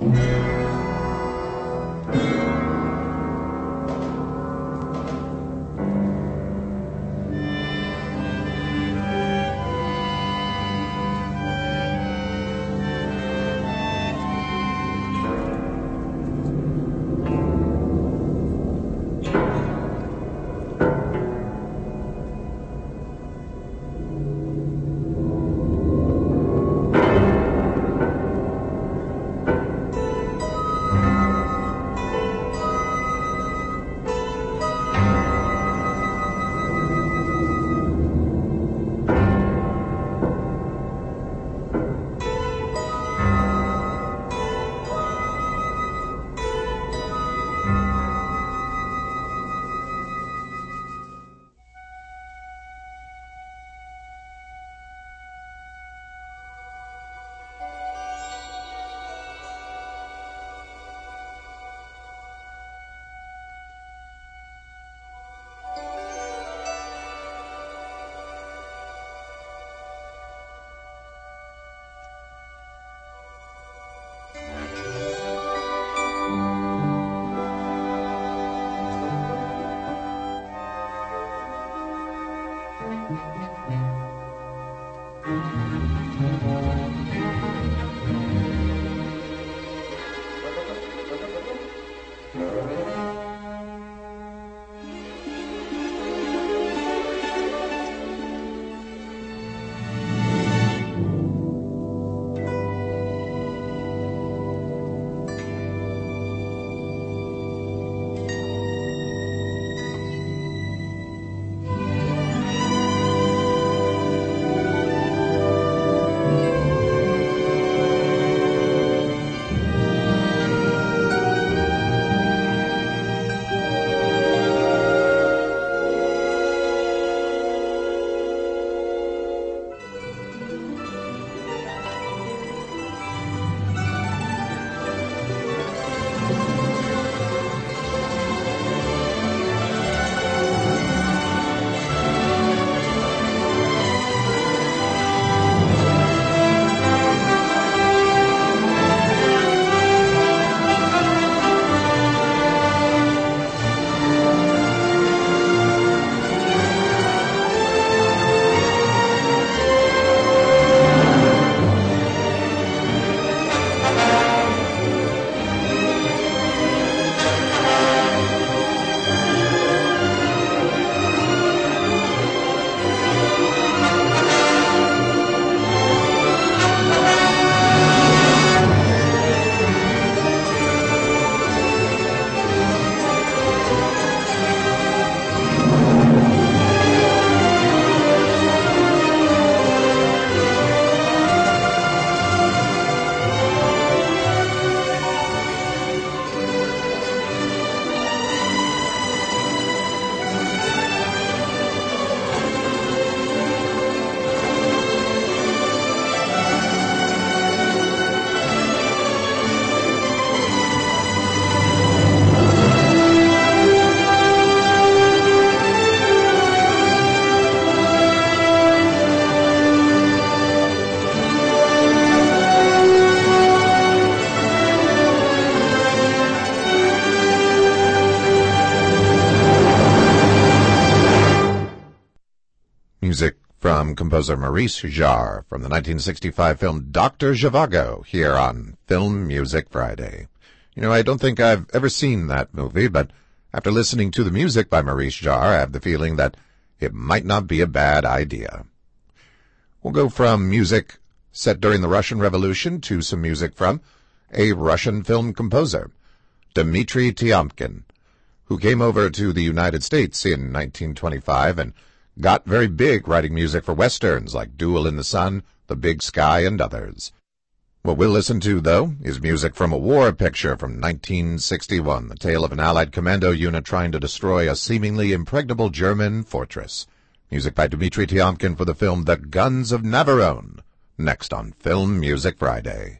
Music from composer Maurice Jarre from the 1965 film Dr. Zhivago here on Film Music Friday. You know, I don't think I've ever seen that movie, but after listening to the music by Maurice Jarre, I have the feeling that it might not be a bad idea. We'll go from music set during the Russian Revolution to some music from a Russian film composer, Dmitri Tiomkin, who came over to the United States in 1925 and got very big writing music for westerns like Duel in the Sun, The Big Sky, and others. What we'll listen to, though, is music from a war picture from 1961, the tale of an Allied commando unit trying to destroy a seemingly impregnable German fortress. Music by Dmitri Tiomkin for the film The Guns of Navarone, next on Film Music Friday.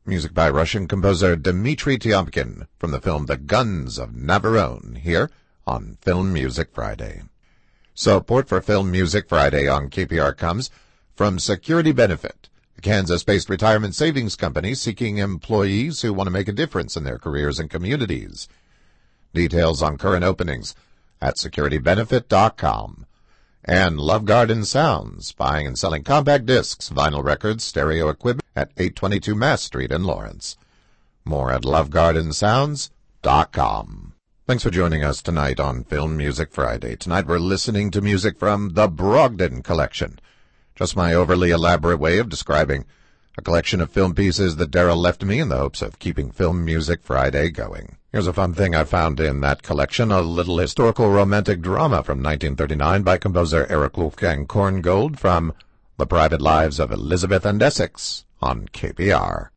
Music by Russian composer Dmitri Tiomkin from the film The Guns of Navarone, here on Film Music Friday. Support for Film Music Friday on KPR comes from Security Benefit, a Kansas-based retirement savings company seeking employees who want to make a difference in their careers and communities. Details on current openings at securitybenefit.com. And Love Garden Sounds, buying and selling compact discs, vinyl records, stereo equipment at 822 Mass Street in Lawrence. More at lovegardensounds.com. Thanks for joining us tonight on Film Music Friday. Tonight we're listening to music from the Brogdon Collection. Just my overly elaborate way of describing a collection of film pieces that Daryl left me in the hopes of keeping Film Music Friday going. Here's a fun thing I found in that collection, a little historical romantic drama from 1939 by composer Eric Wolfgang Korngold from The Private Lives of Elizabeth and Essex on KPR.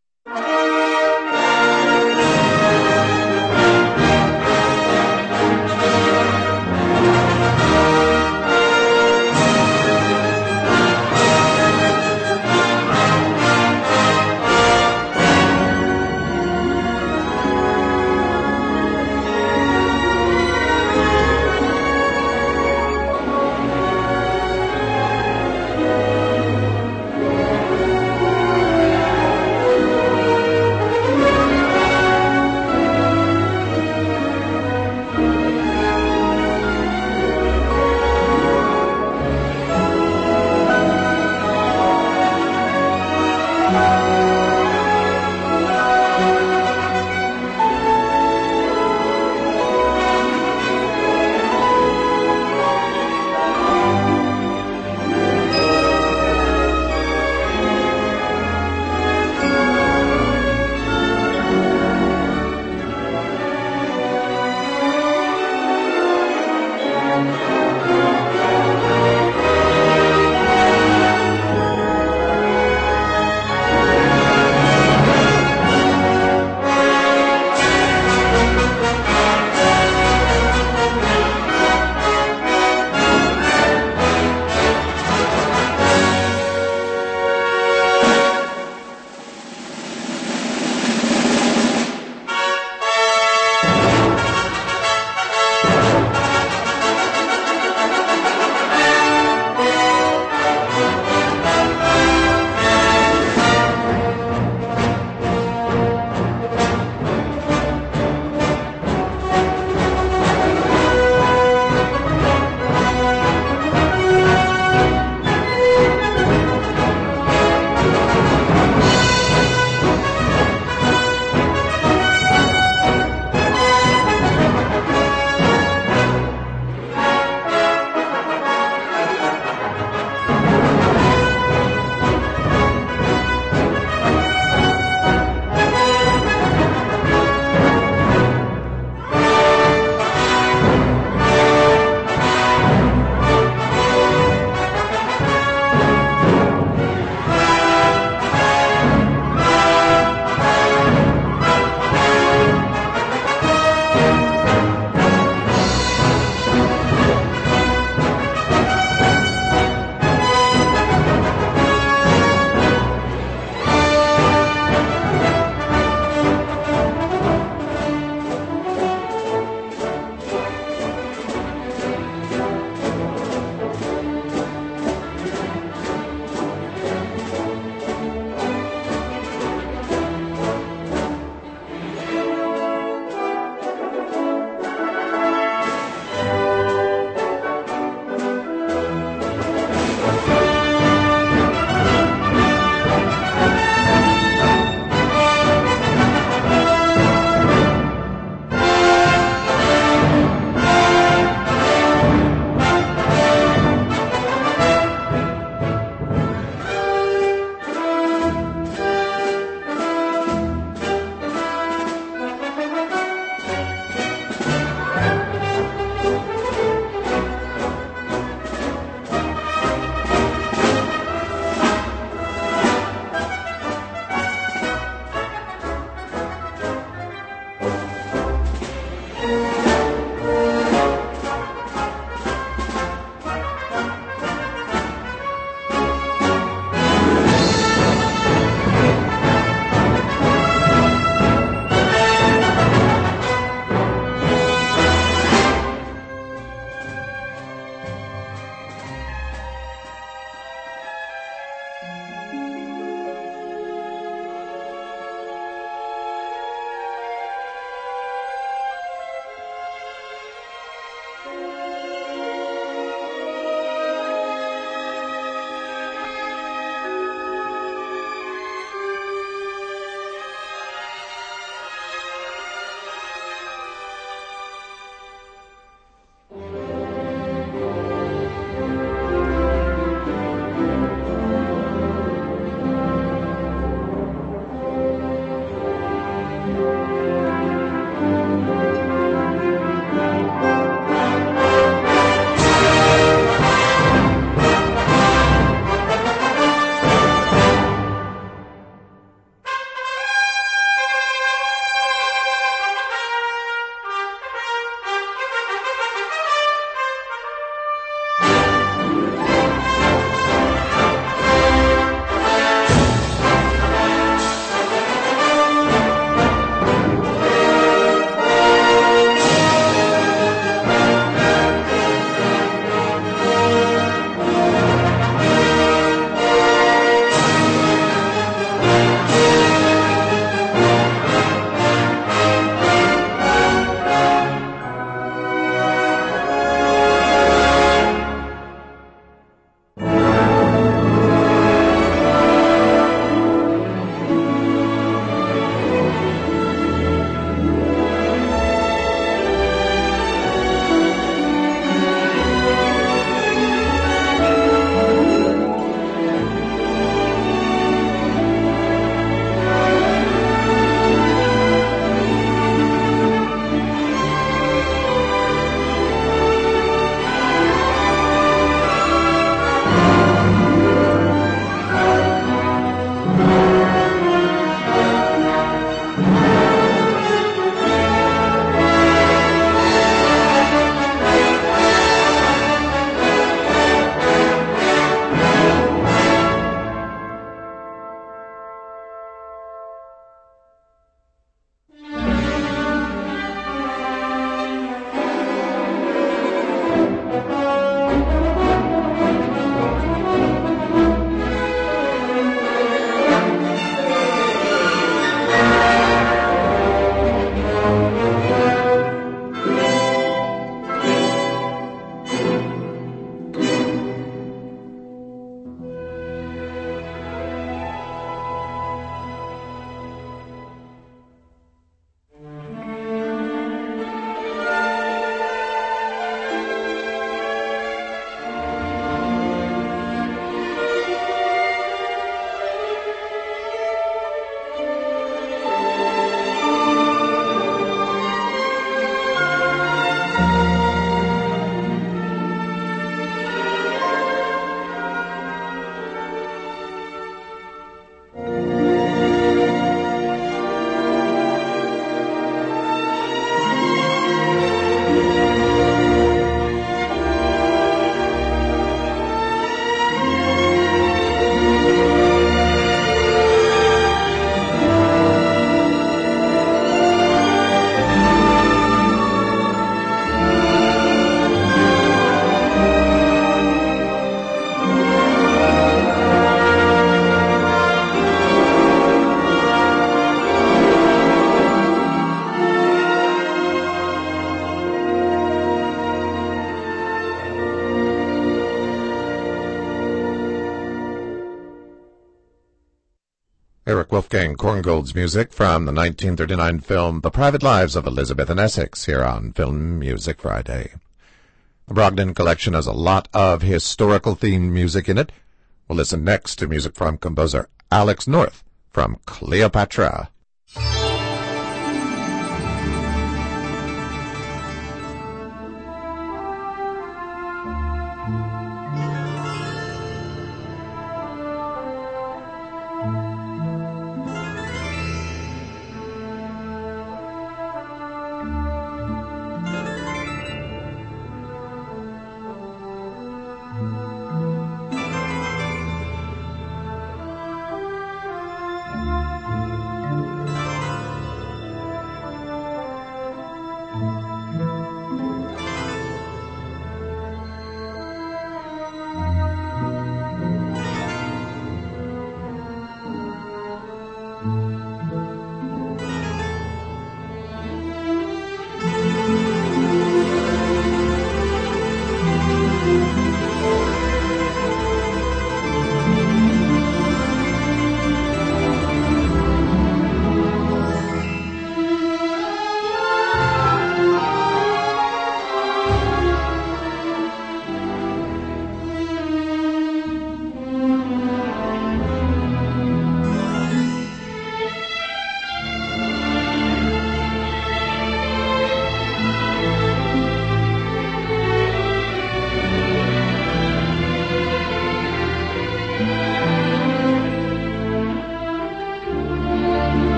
Eric Wolfgang Korngold's music from the 1939 film The Private Lives of Elizabeth and Essex here on Film Music Friday. The Brogden collection has a lot of historical-themed music in it. We'll listen next to music from composer Alex North from Cleopatra.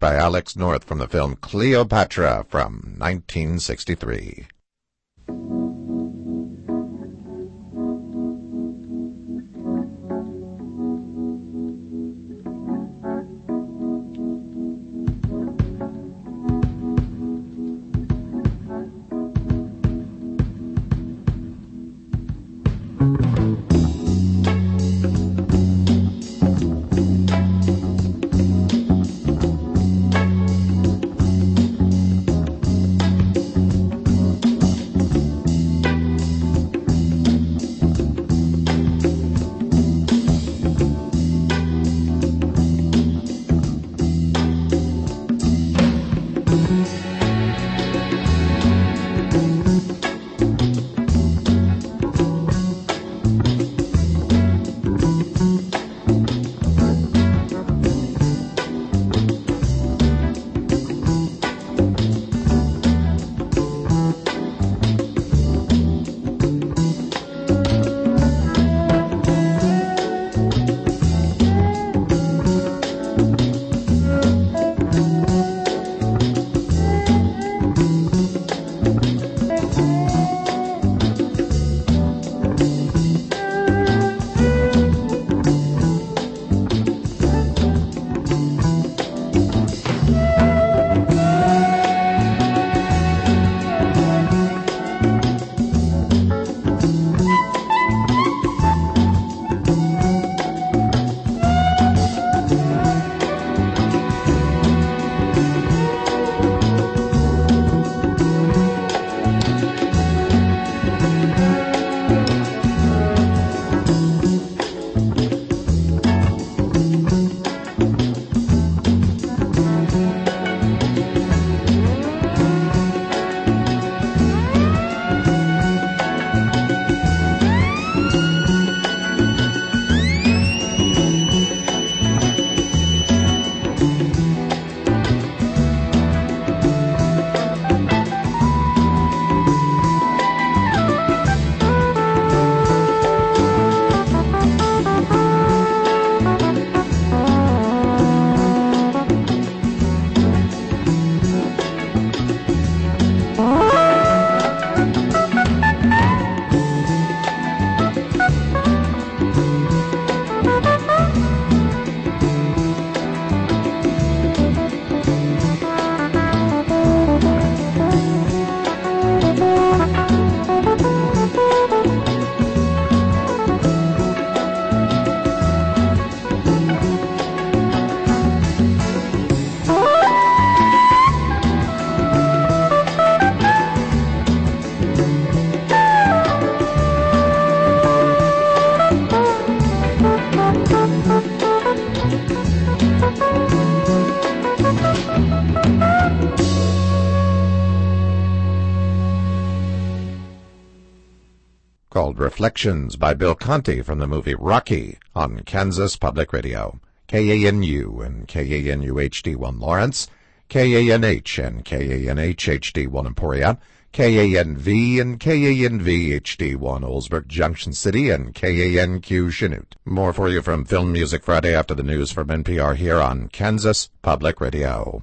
by Alex North from the film Cleopatra from 1963. Called Reflections by Bill Conti from the movie Rocky on Kansas Public Radio. KANU and KANU HD1 Lawrence, KANH and KANH HD1 Emporia, KANV and KANV HD1 Oldsburg Junction City, and KANQ Chanute. More for you from Film Music Friday after the news from NPR here on Kansas Public Radio.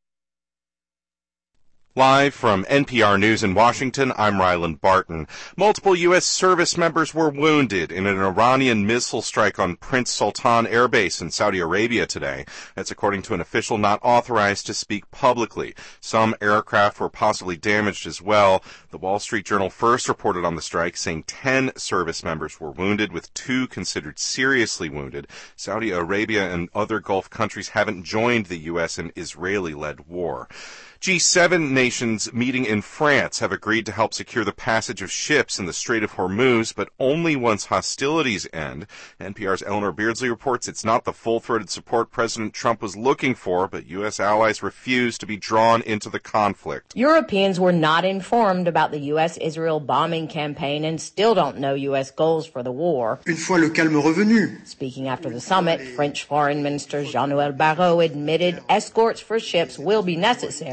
Live from NPR News in Washington, I'm Ryland Barton. Multiple U.S. service members were wounded in an Iranian missile strike on Prince Sultan Air Base in Saudi Arabia today. That's according to an official not authorized to speak publicly. Some aircraft were possibly damaged as well. The Wall Street Journal first reported on the strike, saying 10 service members were wounded, with 2 considered seriously wounded. Saudi Arabia and other Gulf countries haven't joined the U.S. in Israeli-led war. G7 nations meeting in France have agreed to help secure the passage of ships in the Strait of Hormuz, but only once hostilities end. NPR's Eleanor Beardsley reports it's not the full-throated support President Trump was looking for, but U.S. allies refuse to be drawn into the conflict. Europeans were not informed about the U.S.-Israel bombing campaign and still don't know U.S. goals for the war. Une fois le calme revenu. Speaking after the summit, French Foreign Minister Jean-Noël Barrot admitted escorts for ships will be necessary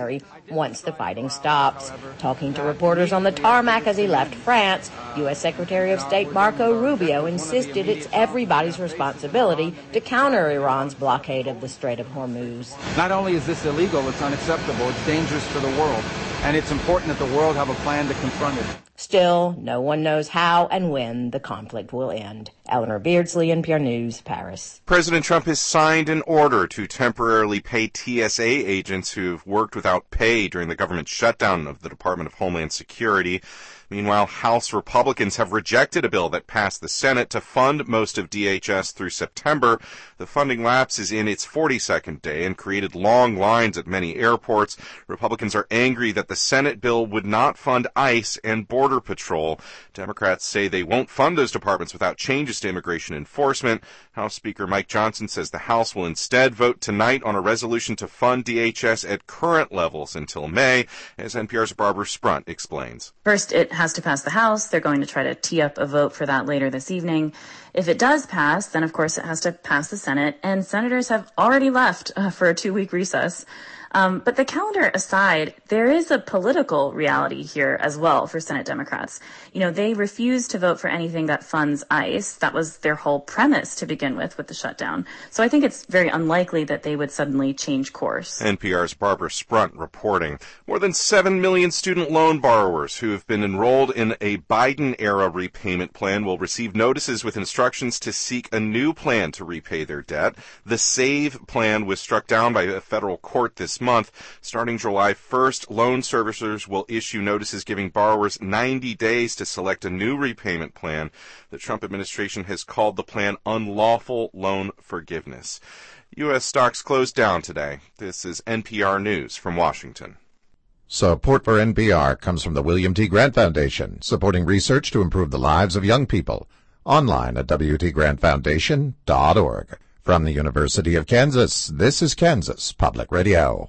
once the fighting stops. Talking to reporters on the tarmac as he left France, U.S. Secretary of State Marco Rubio insisted it's everybody's responsibility to counter Iran's blockade of the Strait of Hormuz. Not only is this illegal, it's unacceptable, it's dangerous for the world, and it's important that the world have a plan to confront it. Still, no one knows how and when the conflict will end. Eleanor Beardsley, NPR News, Paris. President Trump has signed an order to temporarily pay TSA agents who've worked without pay during the government shutdown of the Department of Homeland Security. Meanwhile, House Republicans have rejected a bill that passed the Senate to fund most of DHS through September. The funding lapse is in its 42nd day and created long lines at many airports. Republicans are angry that the Senate bill would not fund ICE and Border Patrol. Democrats say they won't fund those departments without changes to immigration enforcement. House Speaker Mike Johnson says the House will instead vote tonight on a resolution to fund DHS at current levels until May, as NPR's Barbara Sprunt explains. First, it has to pass the House. They're going to try to tee up a vote for that later this evening. If it does pass, then of course it has to pass the Senate, and senators have already left for a 2-week recess. But the calendar aside, there is a political reality here as well for Senate Democrats. You know, they refuse to vote for anything that funds ICE. That was their whole premise to begin with the shutdown. So I think it's very unlikely that they would suddenly change course. NPR's Barbara Sprunt reporting. More than 7 million student loan borrowers who have been enrolled in a Biden-era repayment plan will receive notices with instructions to seek a new plan to repay their debt. The SAVE plan was struck down by a federal court this month. Starting July 1st, loan servicers will issue notices giving borrowers 90 days to select a new repayment plan. The Trump administration has called the plan unlawful loan forgiveness. U.S. stocks closed down today. This is NPR News from Washington. Support for NPR comes from the William T. Grant Foundation, supporting research to improve the lives of young people. Online at wtgrantfoundation.org. From the University of Kansas, this is Kansas Public Radio.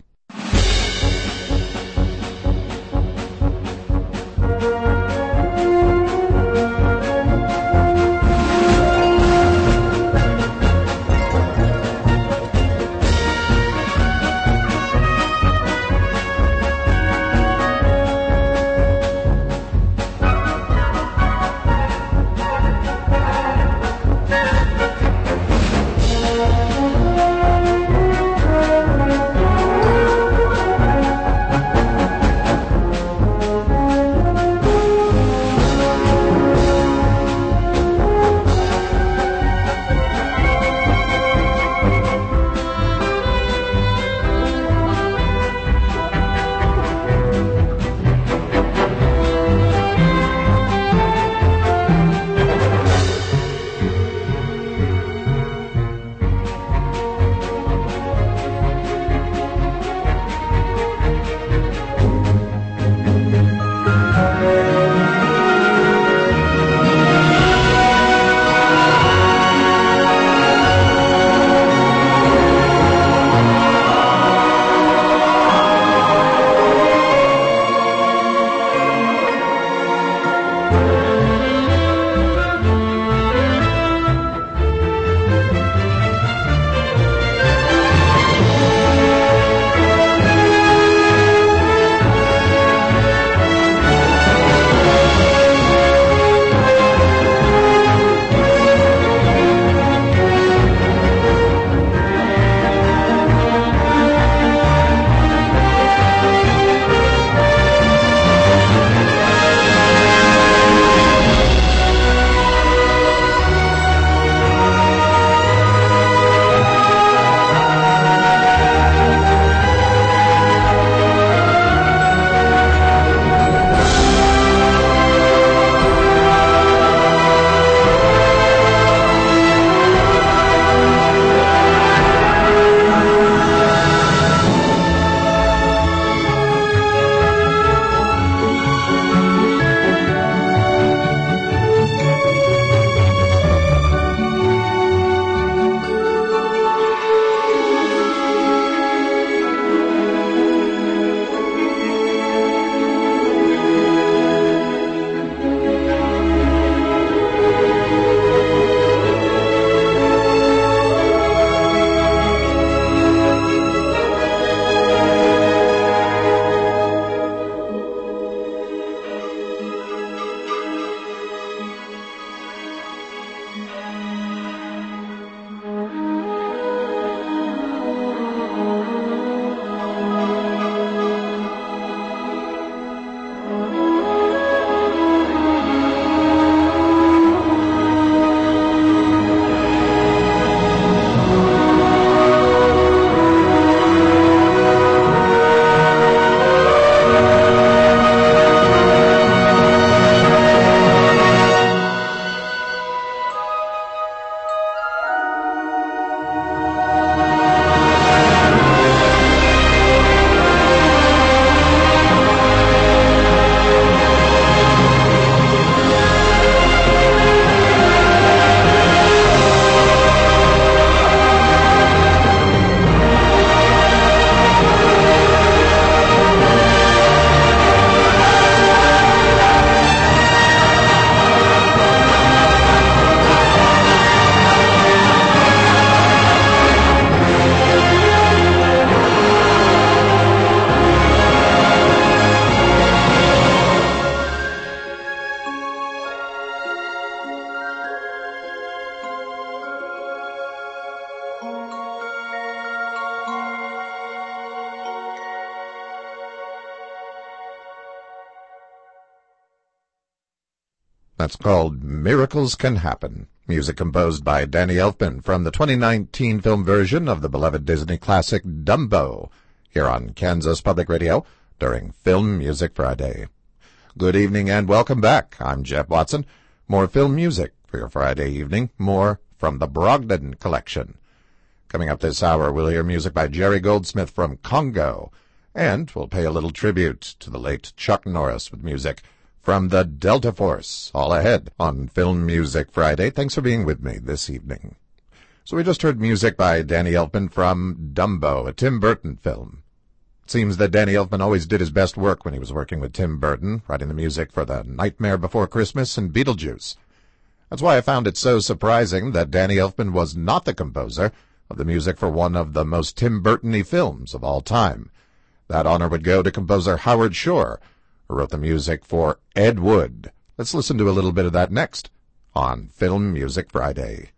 That's called Miracles Can Happen. Music composed by Danny Elfman from the 2019 film version of the beloved Disney classic Dumbo, here on Kansas Public Radio during Film Music Friday. Good evening and welcome back. I'm Jeff Watson. More film music for your Friday evening, more from the Brogdon Collection. Coming up this hour, we'll hear music by Jerry Goldsmith from Congo, and we'll pay a little tribute to the late Chuck Norris with music from the Delta Force, all ahead on Film Music Friday. Thanks for being with me this evening. So we just heard music by Danny Elfman from Dumbo, a Tim Burton film. It seems that Danny Elfman always did his best work when he was working with Tim Burton, writing the music for The Nightmare Before Christmas and Beetlejuice. That's why I found it so surprising that Danny Elfman was not the composer of the music for one of the most Tim Burton-y films of all time. That honor would go to composer Howard Shore, who wrote the music for Ed Wood. Let's listen to a little bit of that next on Film Music Friday.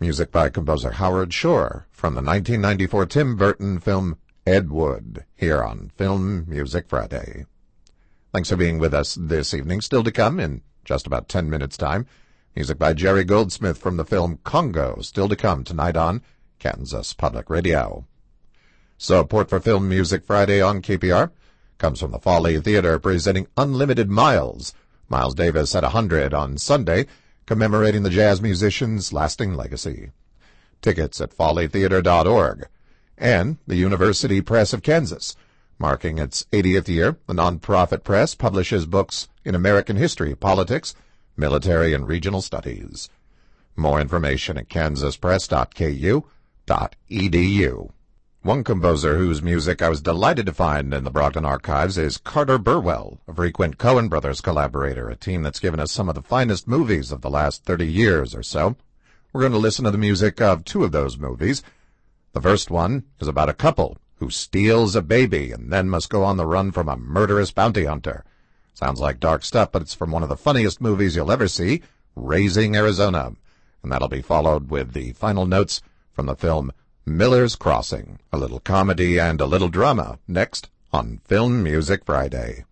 Music by composer Howard Shore from the 1994 Tim Burton film Ed Wood, here on Film Music Friday. Thanks for being with us this evening. Still to come in just about 10 minutes' time. Music by Jerry Goldsmith from the film Congo, still to come tonight on Kansas Public Radio. Support for Film Music Friday on KPR comes from the Folly Theater presenting Unlimited Miles. Miles Davis at 100 on Sunday, commemorating the jazz musician's lasting legacy. Tickets at follytheater.org. And the University Press of Kansas. Marking its 80th year, the nonprofit press publishes books in American history, politics, military, and regional studies. More information at kansaspress.ku.edu. One composer whose music I was delighted to find in the Brogdon archives is Carter Burwell, a frequent Coen Brothers collaborator, a team that's given us some of the finest movies of the last 30 years or so. We're going to listen to the music of two of those movies. The first one is about a couple who steals a baby and then must go on the run from a murderous bounty hunter. Sounds like dark stuff, but it's from one of the funniest movies you'll ever see, Raising Arizona. And that'll be followed with the final notes from the film Miller's Crossing, a little comedy and a little drama, next on Film Music Friday.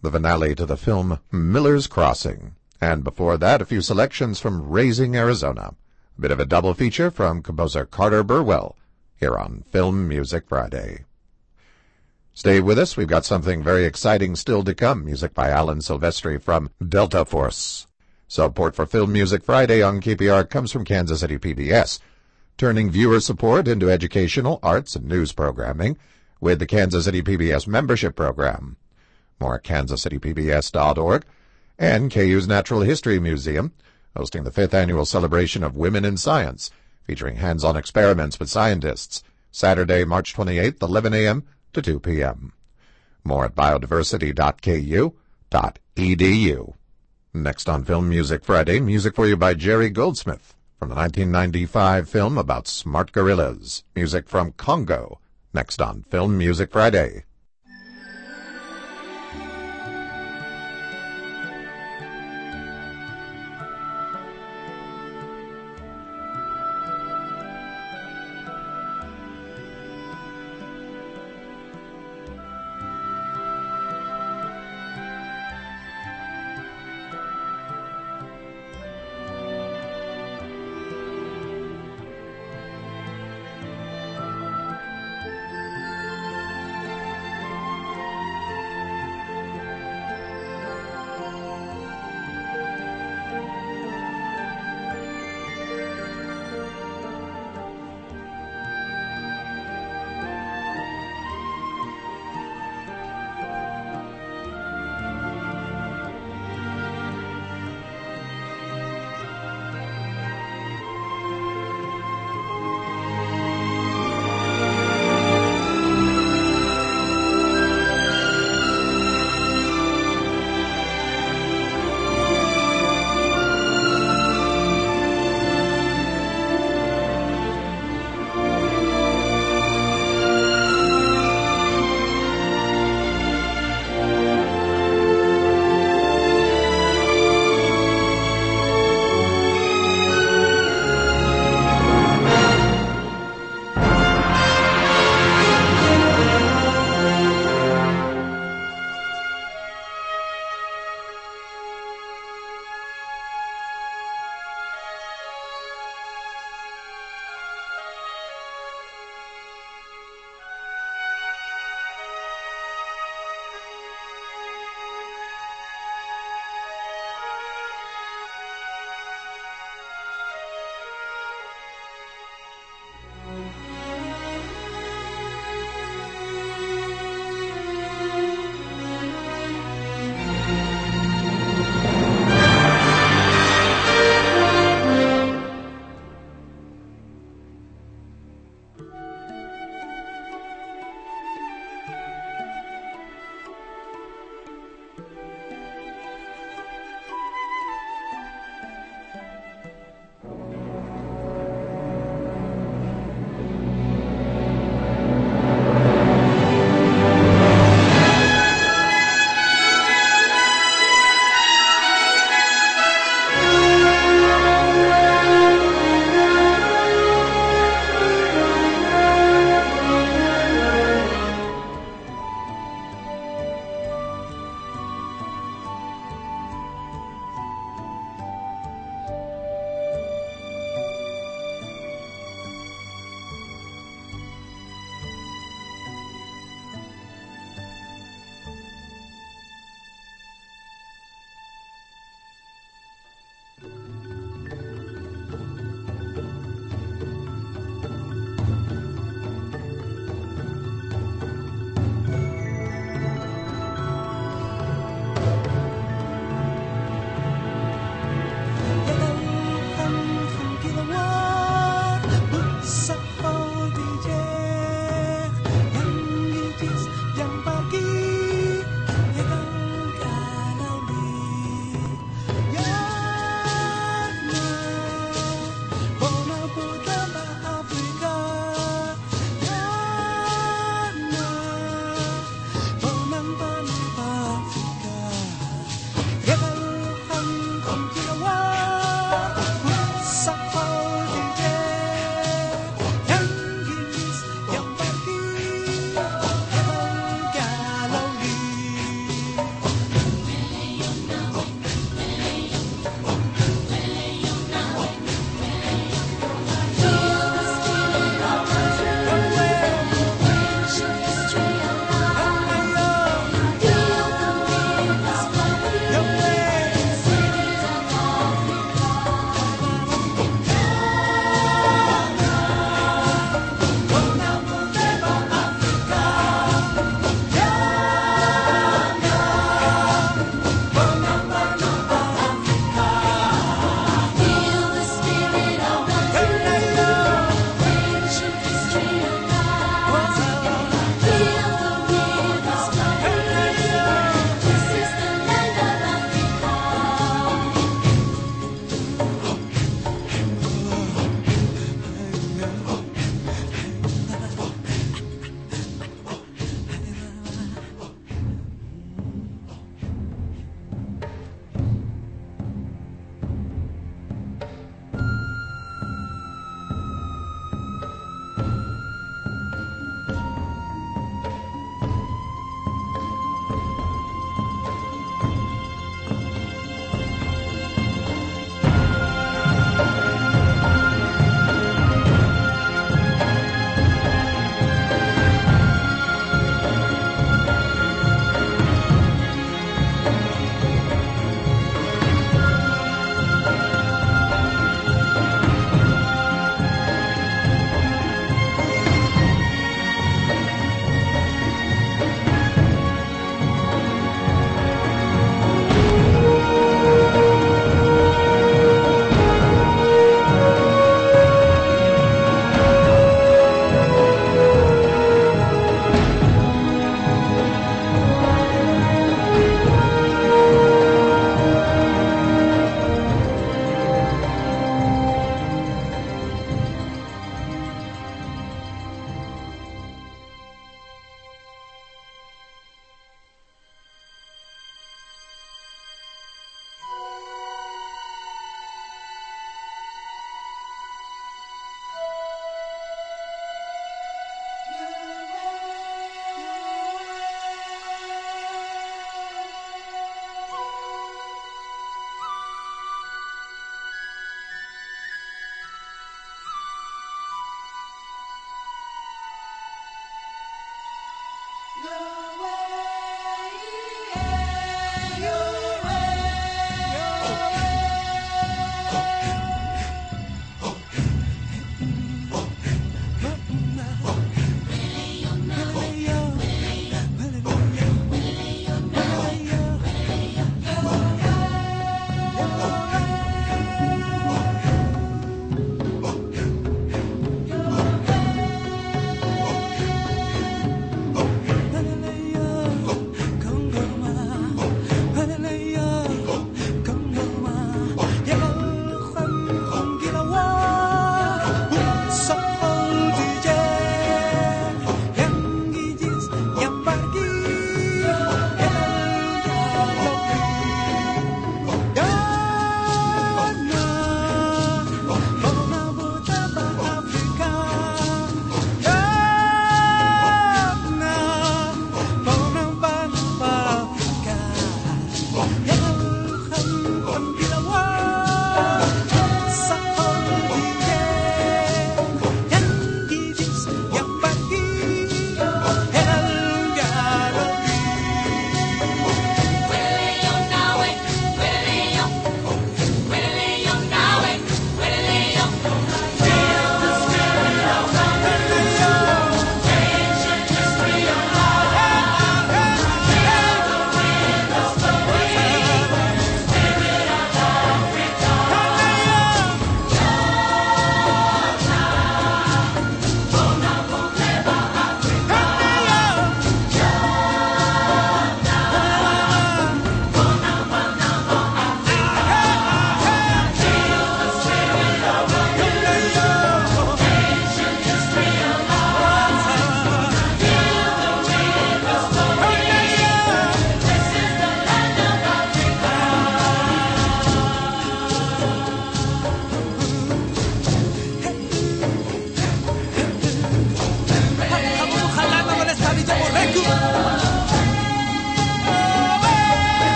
the finale to the film Miller's Crossing. And before that, a few selections from Raising Arizona. A bit of a double feature from composer Carter Burwell, here on Film Music Friday. Stay with us, we've got something very exciting still to come. Music by Alan Silvestri from Delta Force. Support for Film Music Friday on KPR comes from Kansas City PBS, turning viewer support into educational, arts, and news programming with the Kansas City PBS membership program. More at kansascitypbs.org, and KU's Natural History Museum, hosting the 5th annual celebration of Women in Science, featuring hands-on experiments with scientists, Saturday, March 28th, 11 a.m. to 2 p.m. More at biodiversity.ku.edu. Next on Film Music Friday, music for you by Jerry Goldsmith from the 1995 film about smart gorillas. Music from Congo. Next on Film Music Friday.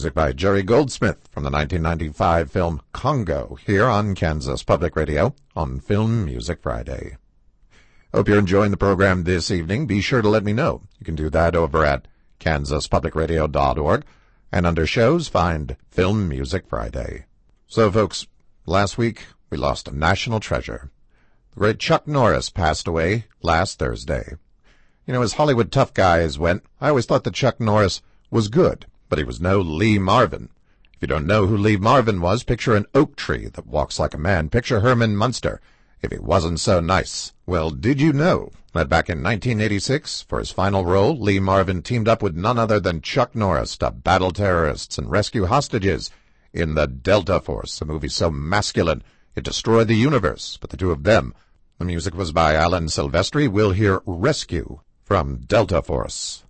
Music by Jerry Goldsmith from the 1995 film Congo, here on Kansas Public Radio on Film Music Friday. Hope you're enjoying the program this evening. Be sure to let me know. You can do that over at kansaspublicradio.org, and under shows, find Film Music Friday. So, folks, last week we lost a national treasure. The great Chuck Norris passed away last Thursday. You know, as Hollywood tough guys went, I always thought that Chuck Norris was good, but he was no Lee Marvin. If you don't know who Lee Marvin was, picture an oak tree that walks like a man. Picture Herman Munster, if he wasn't so nice. Well, did you know that back in 1986, for his final role, Lee Marvin teamed up with none other than Chuck Norris to battle terrorists and rescue hostages in the Delta Force, a movie so masculine it destroyed the universe, but the two of them. The music was by Alan Silvestri. We'll hear Rescue from Delta Force.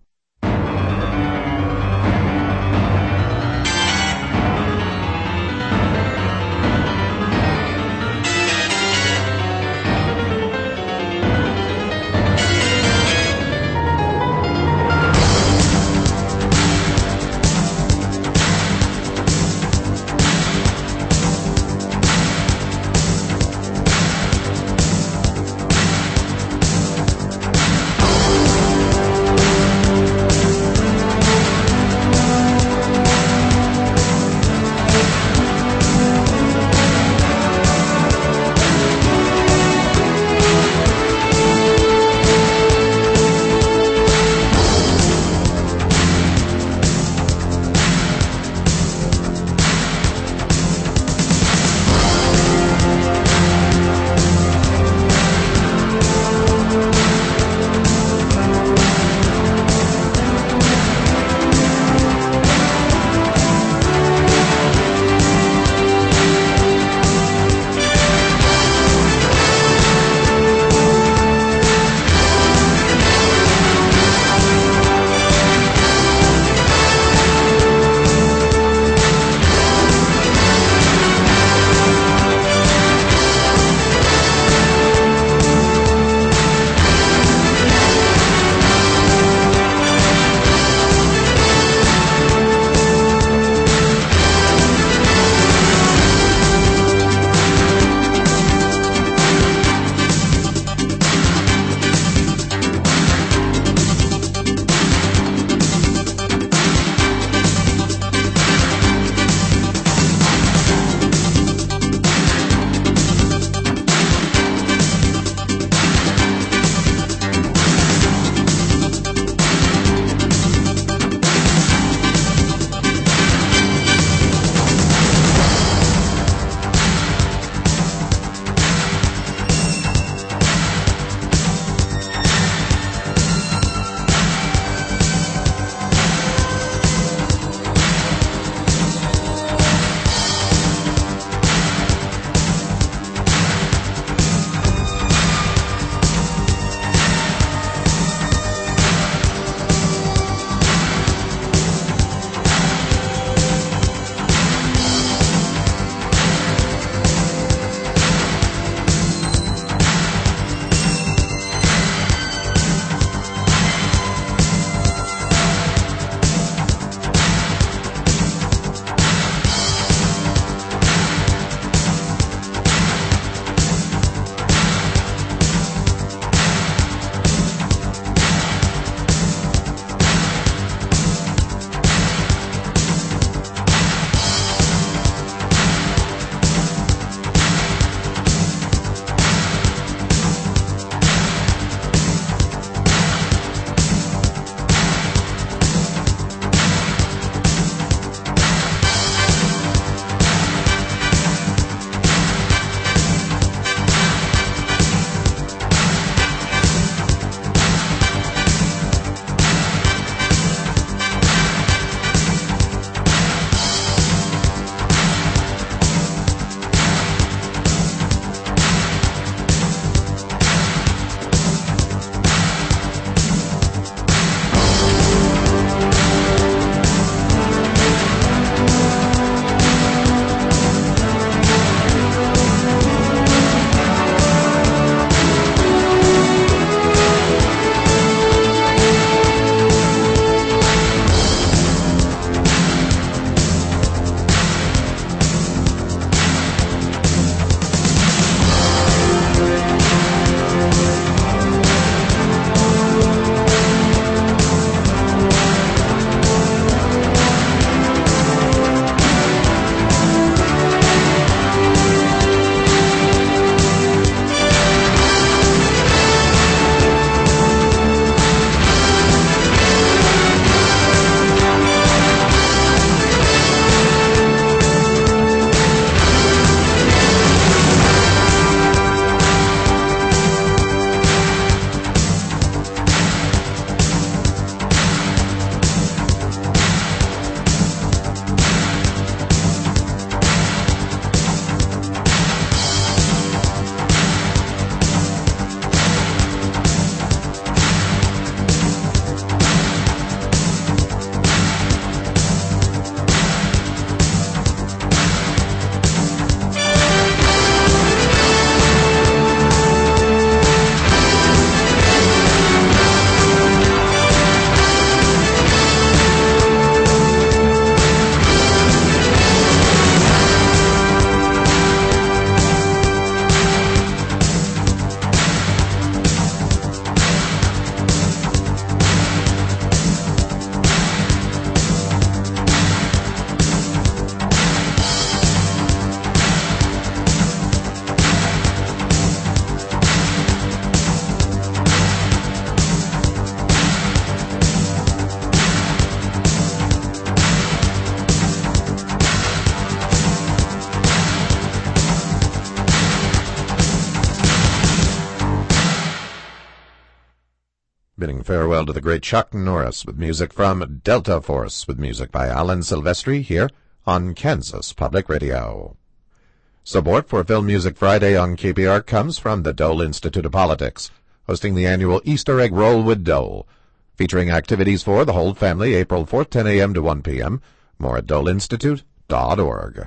bidding farewell to the great Chuck Norris with music from Delta Force, with music by Alan Silvestri here on Kansas Public Radio. Support for Film Music Friday on KPR comes from the Dole Institute of Politics, hosting the annual Easter Egg Roll with Dole, featuring activities for the whole family April 4th, 10 a.m. to 1 p.m. More at doleinstitute.org.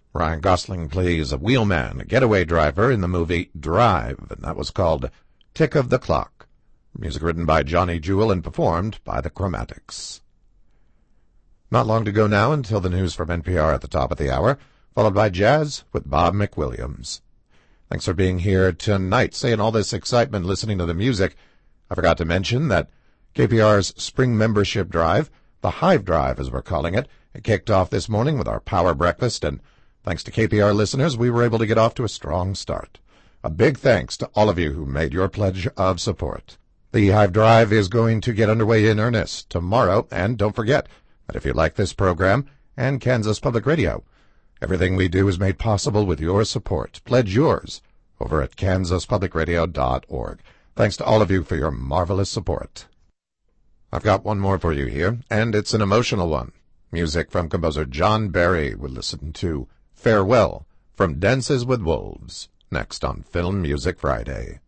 Ryan Gosling plays a wheelman, a getaway driver in the movie Drive, and that was called Tick of the Clock. Music written by Johnny Jewel and performed by the Chromatics. Not long to go now until the news from NPR at the top of the hour, followed by Jazz with Bob McWilliams. Thanks for being here tonight, saying all this excitement, listening to the music. I forgot to mention that KPR's spring membership drive, the Hive Drive as we're calling it kicked off this morning with our power breakfast, and thanks to KPR listeners, we were able to get off to a strong start. A big thanks to all of you who made your pledge of support. The Hive Drive is going to get underway in earnest tomorrow, and don't forget that if you like this program and Kansas Public Radio, everything we do is made possible with your support. Pledge yours over at kansaspublicradio.org. Thanks to all of you for your marvelous support. I've got one more for you here, and it's an emotional one. Music from composer John Barry. We'll listen to Farewell from Dances with Wolves, next on Film Music Friday.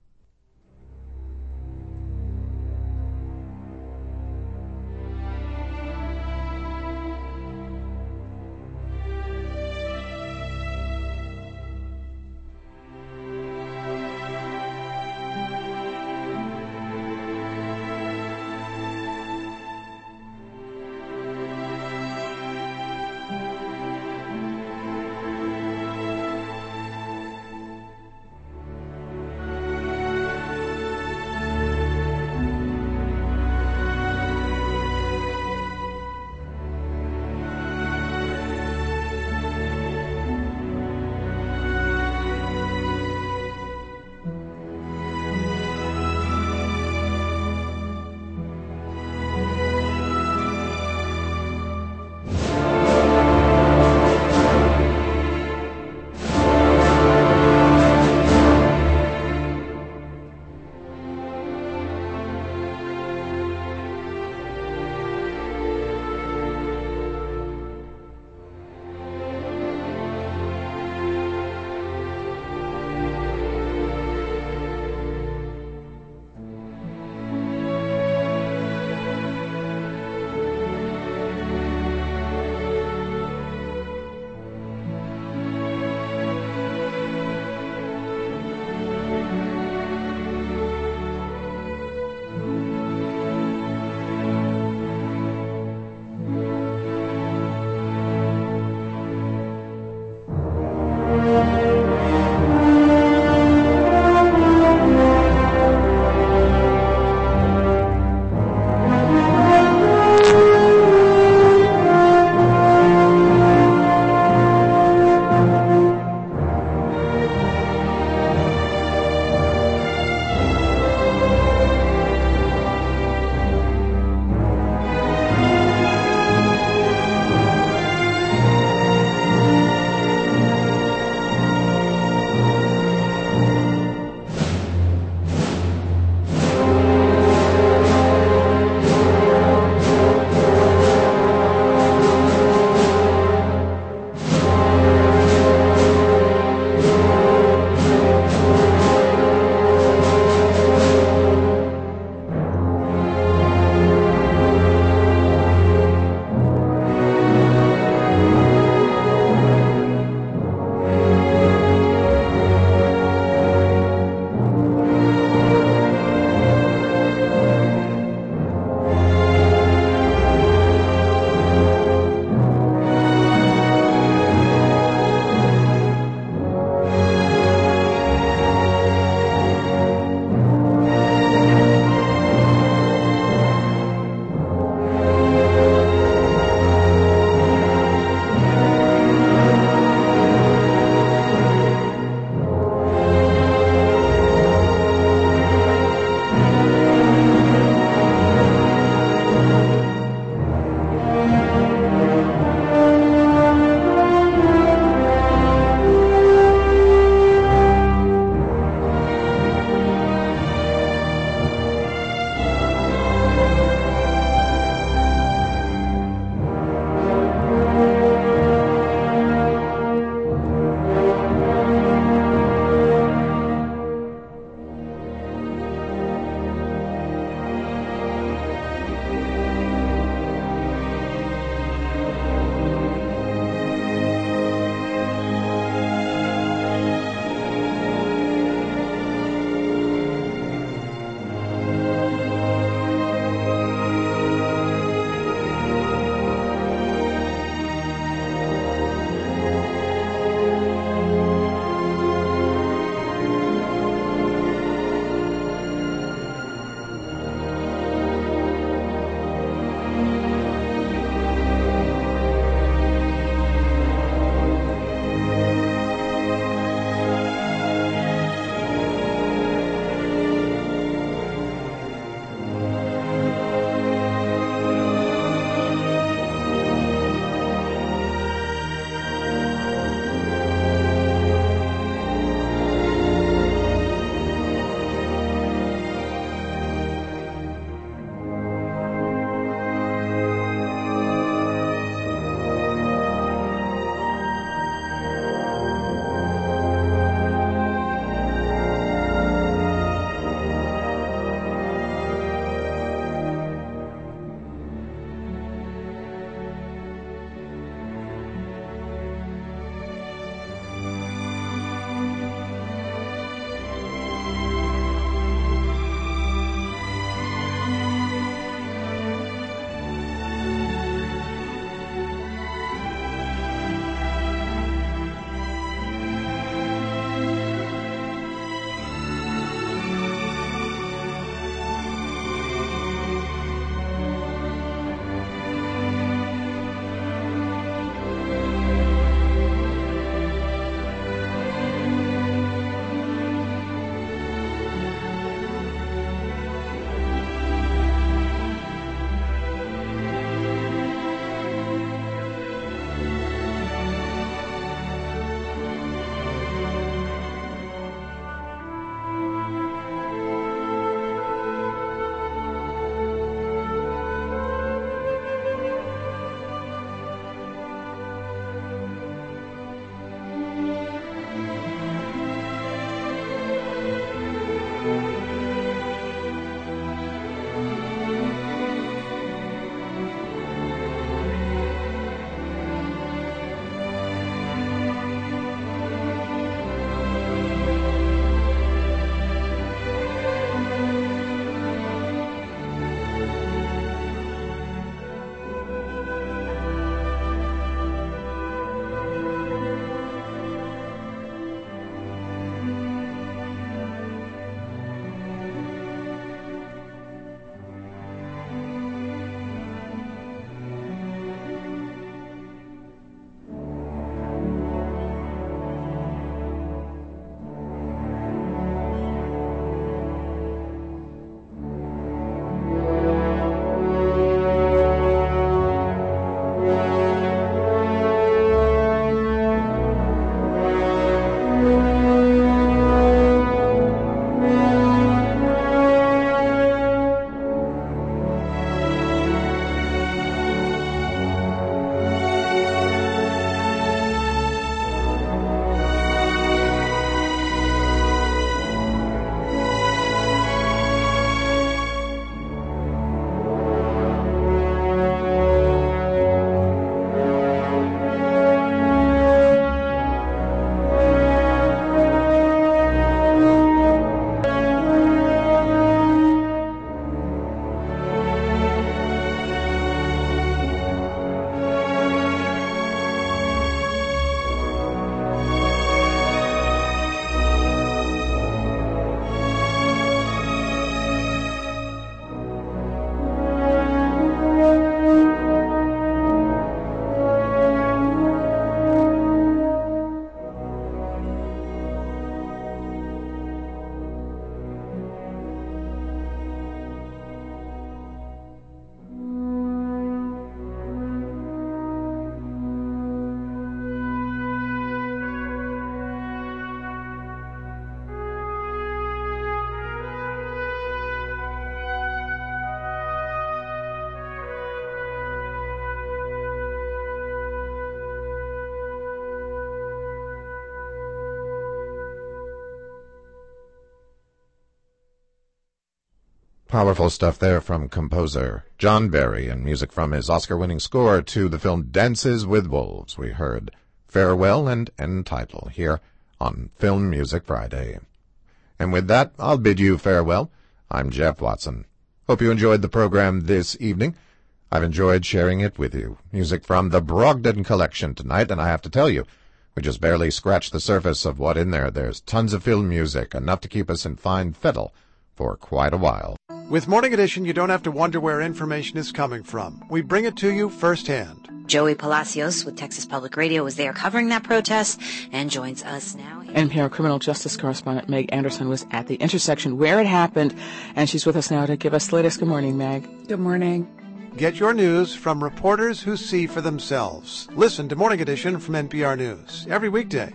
Powerful stuff there from composer John Barry, and music from his Oscar-winning score to the film Dances with Wolves. We heard Farewell and End Title here on Film Music Friday. And with that, I'll bid you farewell. I'm Jeff Watson. Hope you enjoyed the program this evening. I've enjoyed sharing it with you. Music from the Brogdon Collection tonight, and I have to tell you, we just barely scratched the surface of what in there. There's tons of film music, enough to keep us in fine fettle for quite a while. With Morning Edition, you don't have to wonder where information is coming from. We bring it to you firsthand. Joey Palacios with Texas Public Radio was there covering that protest and joins us now. NPR criminal justice correspondent Meg Anderson was at the intersection where it happened, and she's with us now to give us the latest. Good morning, Meg. Good morning. Get your news from reporters who see for themselves. Listen to Morning Edition from NPR News every weekday.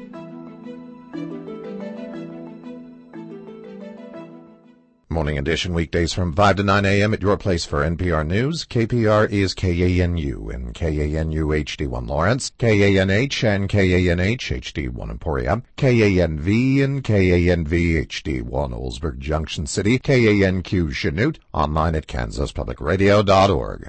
Morning Edition weekdays from 5 to 9 a.m. at your place for NPR News. KPR is KANU and KANU HD1 Lawrence, KANH and KANH HD1 Emporia, KANV and KANV HD1 Oldsburg Junction City, KANQ Chanute, online at kansaspublicradio.org.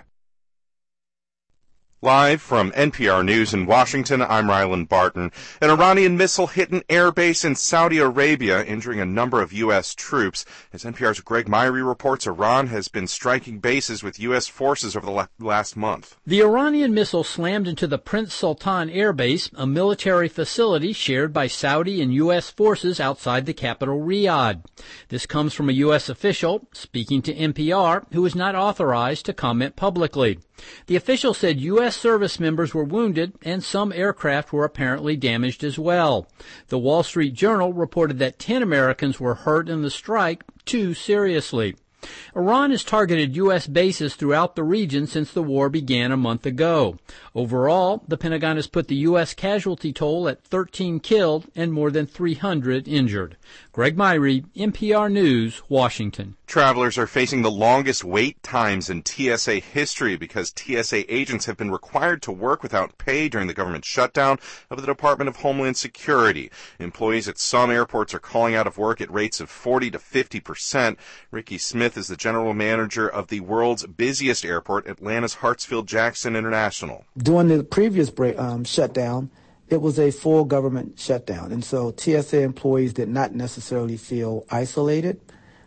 Live from NPR News in Washington, I'm Ryland Barton. An Iranian missile hit an air base in Saudi Arabia, injuring a number of U.S. troops. As NPR's Greg Myrie reports, Iran has been striking bases with U.S. forces over the last month. The Iranian missile slammed into the Prince Sultan Air Base, a military facility shared by Saudi and U.S. forces outside the capital, Riyadh. This comes from a U.S. official speaking to NPR, who is not authorized to comment publicly. The official said U.S. service members were wounded and some aircraft were apparently damaged as well. The Wall Street Journal reported that 10 Americans were hurt in the strike, 2 seriously. Iran has targeted U.S. bases throughout the region since the war began a month ago. Overall, the Pentagon has put the U.S. casualty toll at 13 killed and more than 300 injured. Greg Myrie, NPR News, Washington. Travelers are facing the longest wait times in TSA history because TSA agents have been required to work without pay during the government shutdown of the Department of Homeland Security. Employees at some airports are calling out of work at rates of 40 to 50%. Ricky Smith is the general manager of the world's busiest airport, Atlanta's Hartsfield-Jackson International. During the previous shutdown, it was a full government shutdown, and so TSA employees did not necessarily feel isolated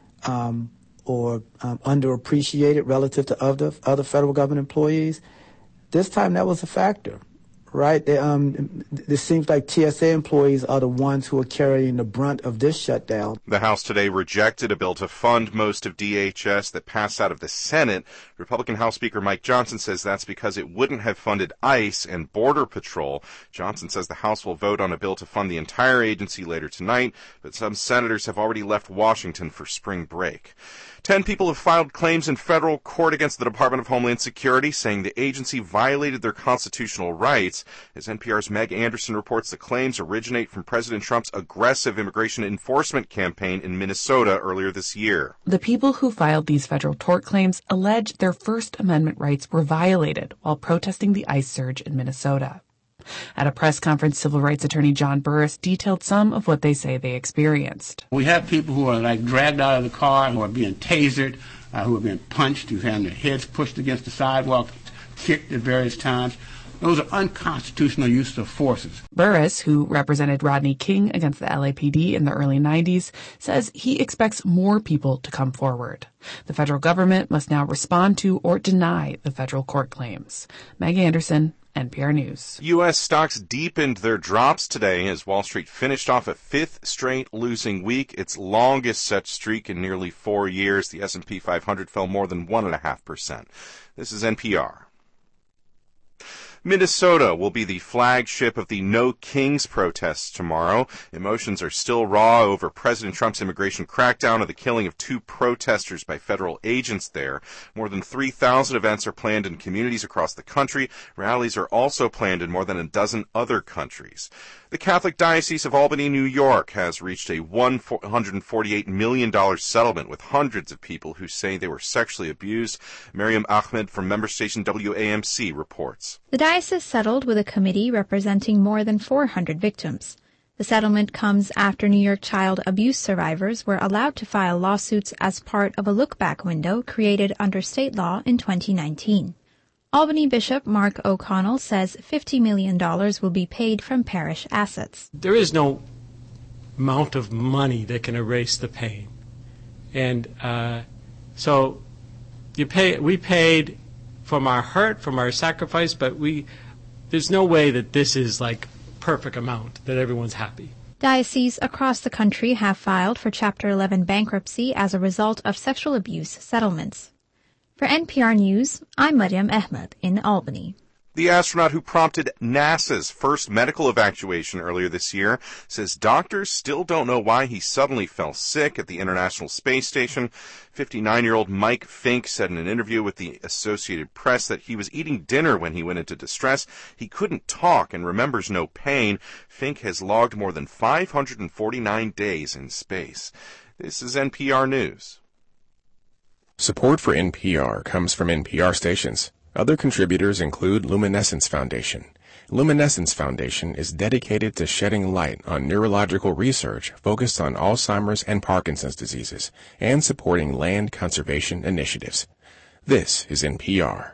or underappreciated relative to other federal government employees. This time that was a factor, right? It seems like TSA employees are the ones who are carrying the brunt of this shutdown. The House today rejected a bill to fund most of DHS that passed out of the Senate. Republican House Speaker Mike Johnson says that's because it wouldn't have funded ICE and Border Patrol. Johnson says the House will vote on a bill to fund the entire agency later tonight, but some senators have already left Washington for spring break. 10 people have filed claims in federal court against the Department of Homeland Security, saying the agency violated their constitutional rights. As NPR's Meg Anderson reports, the claims originate from President Trump's aggressive immigration enforcement campaign in Minnesota earlier this year. The people who filed these federal tort claims allege their First Amendment rights were violated while protesting the ICE surge in Minnesota. At a press conference, civil rights attorney John Burris detailed some of what they say they experienced. We have people who are dragged out of the car, who are being tasered, who are being punched, who's having their heads pushed against the sidewalk, kicked at various times. Those are unconstitutional use of forces. Burris, who represented Rodney King against the LAPD in the early 90s, says he expects more people to come forward. The federal government must now respond to or deny the federal court claims. Meg Anderson, NPR News. U.S. stocks deepened their drops today as Wall Street finished off a 5th straight losing week, its longest such streak in nearly 4 years. The S&P 500 fell more than 1.5%. This is NPR. Minnesota will be the flagship of the No Kings protests tomorrow. Emotions are still raw over President Trump's immigration crackdown and the killing of 2 protesters by federal agents there. More than 3,000 events are planned in communities across the country. Rallies are also planned in more than a dozen other countries. The Catholic Diocese of Albany, New York, has reached a $148 million settlement with hundreds of people who say they were sexually abused. Miriam Ahmed from member station WAMC reports. The diocese settled with a committee representing more than 400 victims. The settlement comes after New York child abuse survivors were allowed to file lawsuits as part of a look-back window created under state law in 2019. Albany Bishop Mark O'Connell says $50 million will be paid from parish assets. There is no amount of money that can erase the pain. And so we paid from our hurt, from our sacrifice, but there's no way that this is like perfect amount that everyone's happy. Dioceses across the country have filed for Chapter 11 bankruptcy as a result of sexual abuse settlements. For NPR News, I'm Mariam Ahmed in Albany. The astronaut who prompted NASA's first medical evacuation earlier this year says doctors still don't know why he suddenly fell sick at the International Space Station. 59-year-old Mike Fink said in an interview with the Associated Press that he was eating dinner when he went into distress. He couldn't talk and remembers no pain. Fink has logged more than 549 days in space. This is NPR News. Support for NPR comes from NPR stations. Other contributors include Luminescence Foundation. Luminescence Foundation is dedicated to shedding light on neurological research focused on Alzheimer's and Parkinson's diseases and supporting land conservation initiatives. This is NPR.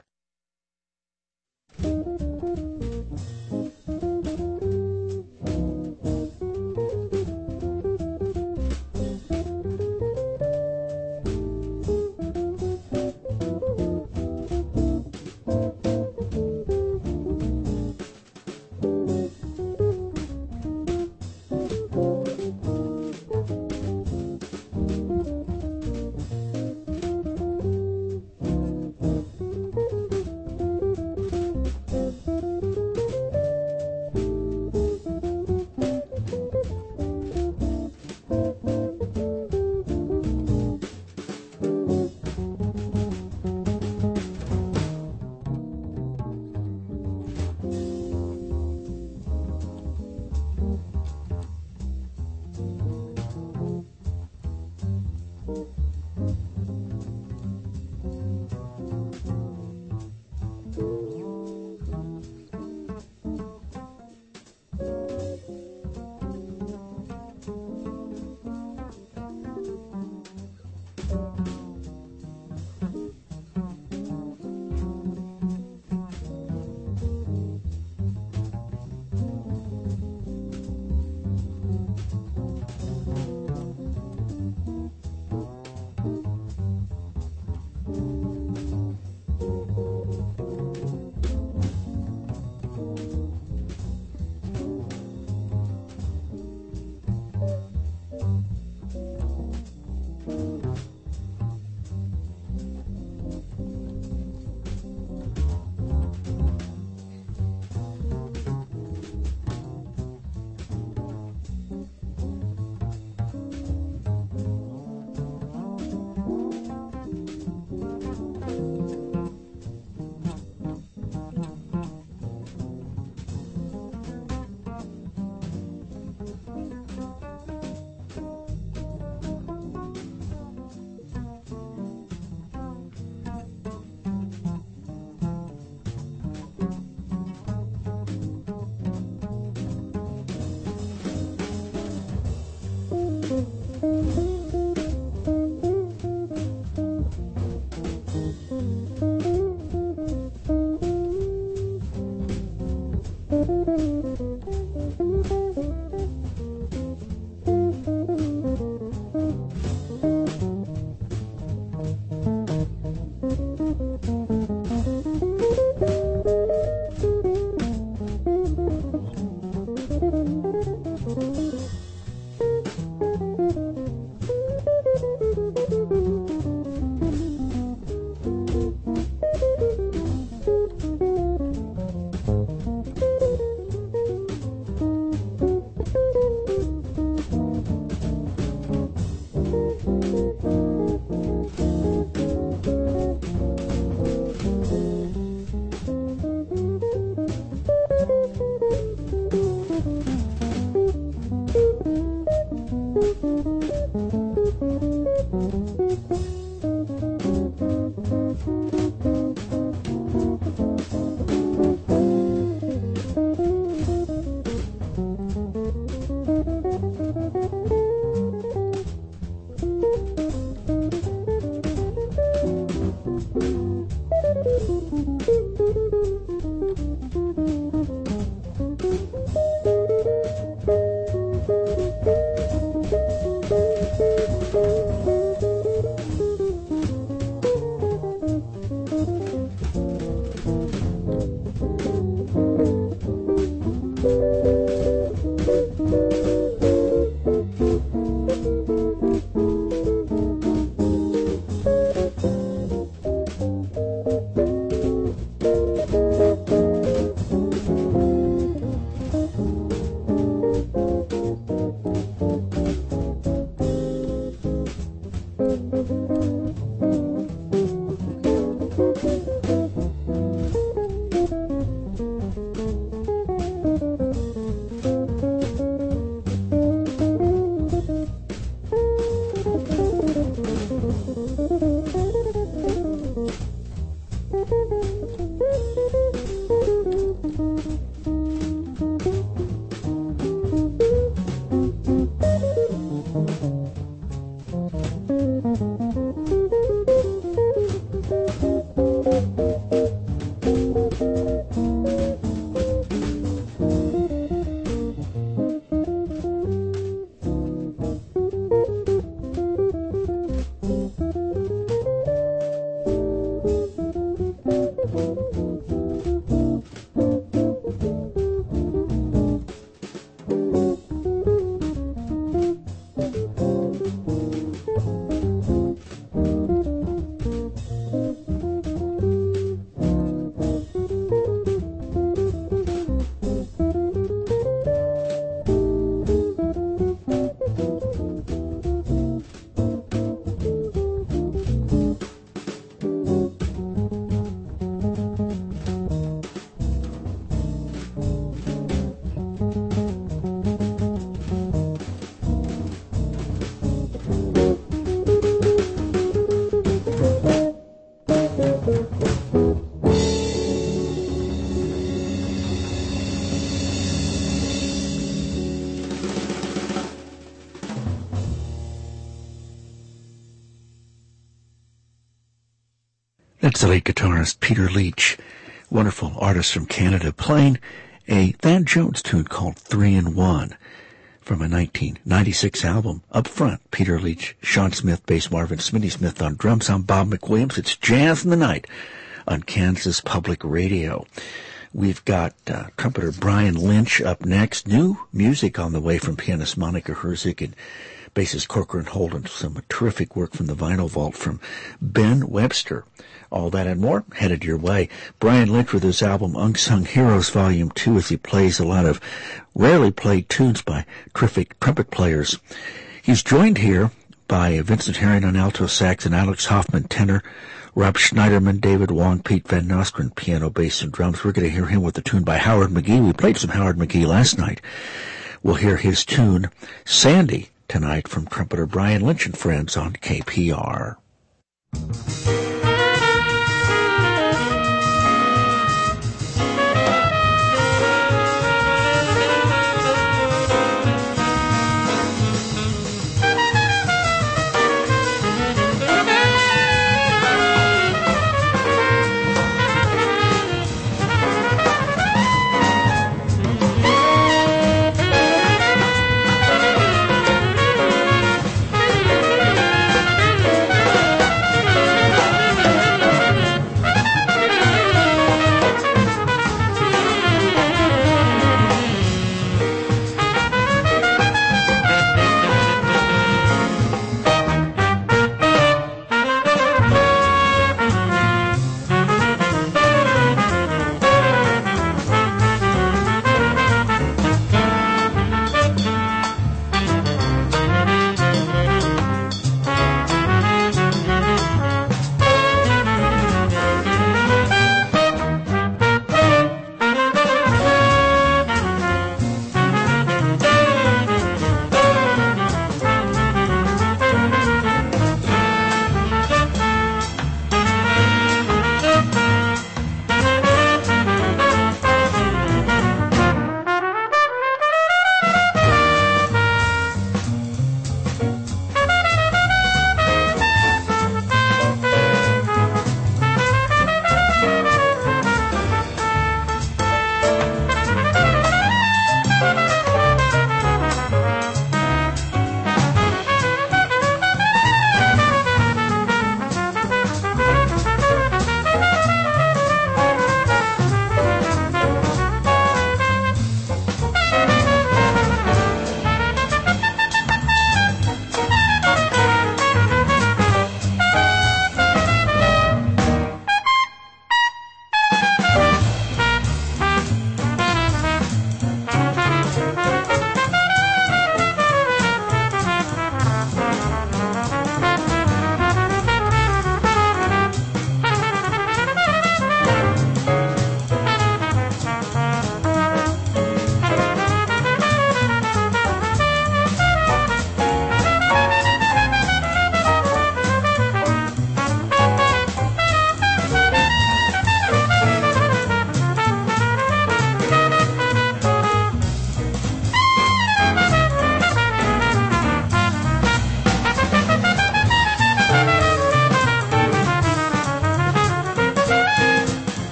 That's the late guitarist Peter Leach, wonderful artist from Canada, playing a Van Jones tune called 3-in-1 from a 1996 album. Up front, Peter Leach, Sean Smith, bass, Marvin Smitty Smith on drums. I'm Bob McWilliams. It's Jazz in the Night on Kansas Public Radio. We've got trumpeter Brian Lynch up next. New music on the way from pianist Monica Herzig and bassist Corcoran Holden. Some terrific work from the Vinyl Vault from Ben Webster. All that and more headed your way. Brian Lynch with his album Unsung Heroes Volume 2 as he plays a lot of rarely played tunes by terrific trumpet players. He's joined here by Vincent Herring on alto sax and Alex Hoffman tenor, Rob Schneiderman, David Wong, Pete Van Nostrand, piano, bass, and drums. We're going to hear him with a tune by Howard McGee. We played some Howard McGee last night. We'll hear his tune, Sandy, tonight from trumpeter Brian Lynch and friends on KPR.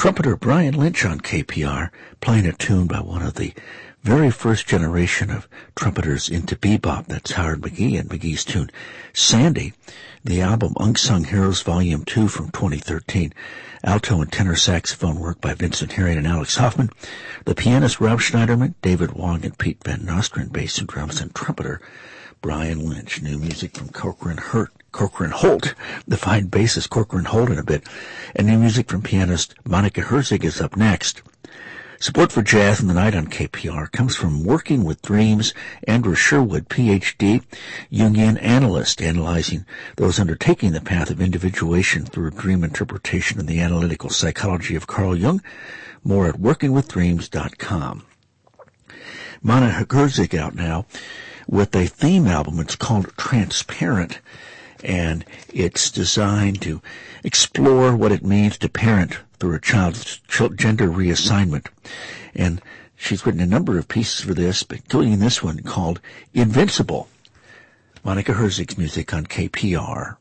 Trumpeter Brian Lynch on KPR, playing a tune by one of the very first generation of trumpeters into bebop. That's Howard McGhee and McGhee's tune Sandy. The album Unsung Heroes Volume 2 from 2013. Alto and tenor saxophone work by Vincent Herring and Alex Hoffman. The pianist Rob Schneiderman, David Wong, and Pete Van Nostrand, bass and drums, and trumpeter Brian Lynch. New music from Corcoran Holt, the fine bassist Corcoran Holt in a bit. And new music from pianist Monica Herzig is up next. Support for Jazz in the Night on KPR comes from Working with Dreams. Andrew Sherwood, Ph.D., Jungian analyst, analyzing those undertaking the path of individuation through dream interpretation and the analytical psychology of Carl Jung. More at workingwithdreams.com. Monica Herzig out now with a theme album. It's called Transparent, and it's designed to explore what it means to parent through a child's gender reassignment. And she's written a number of pieces for this, including this one called Invincible. Monica Herzig's music on KPR.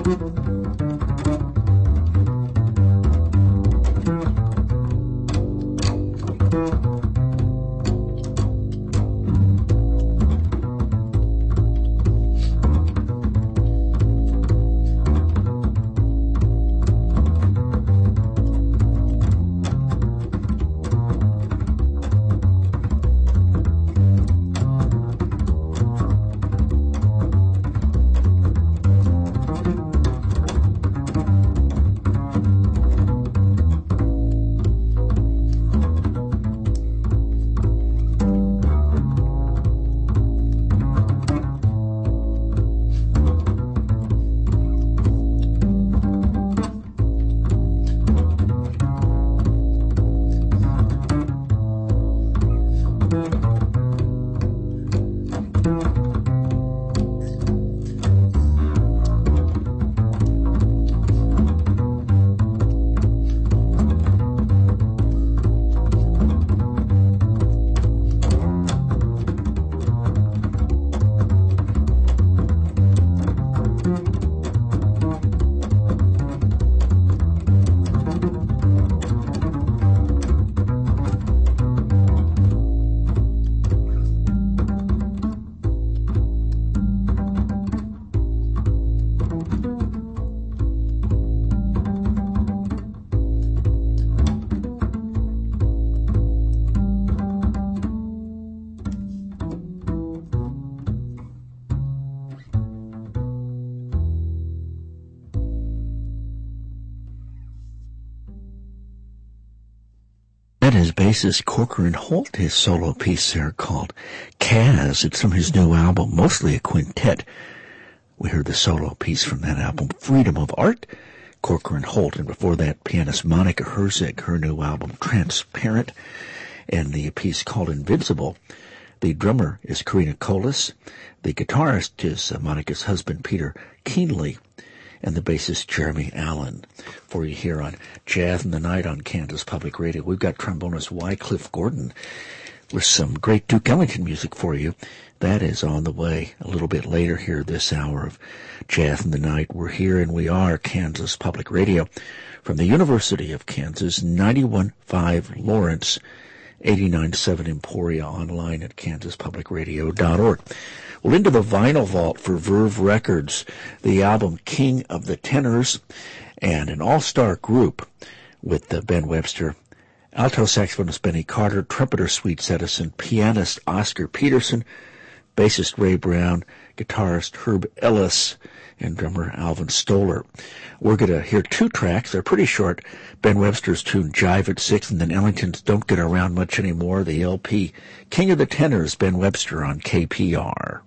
That is bassist Corcoran Holt, his solo piece there called Kaz. It's from his new album, mostly a quintet. We heard the solo piece from that album, Freedom of Art, Corcoran Holt, and before that, pianist Monica Herzig, her new album, Transparent, and the piece called Invincible. The drummer is Karina Colas, the guitarist is Monica's husband, Peter Keenley, and the bassist Jeremy Allen. For you here on Jazz in the Night on Kansas Public Radio, we've got trombonist Wycliffe Gordon with some great Duke Ellington music for you. That is on the way a little bit later here this hour of Jazz in the Night. We're here and we are Kansas Public Radio from the University of Kansas, 91.5 Lawrence, 89.7 Emporia, online at kansaspublicradio.org. Well, into the vinyl vault for Verve Records, the album King of the Tenors, and an all-star group with Ben Webster, alto saxophonist Benny Carter, trumpeter Sweet Edison, pianist Oscar Peterson, bassist Ray Brown, guitarist Herb Ellis, and drummer Alvin Stoller. We're going to hear two tracks. They're pretty short. Ben Webster's tune Jive at 6, and then Ellington's Don't Get Around Much Anymore, the LP King of the Tenors, Ben Webster on KPR.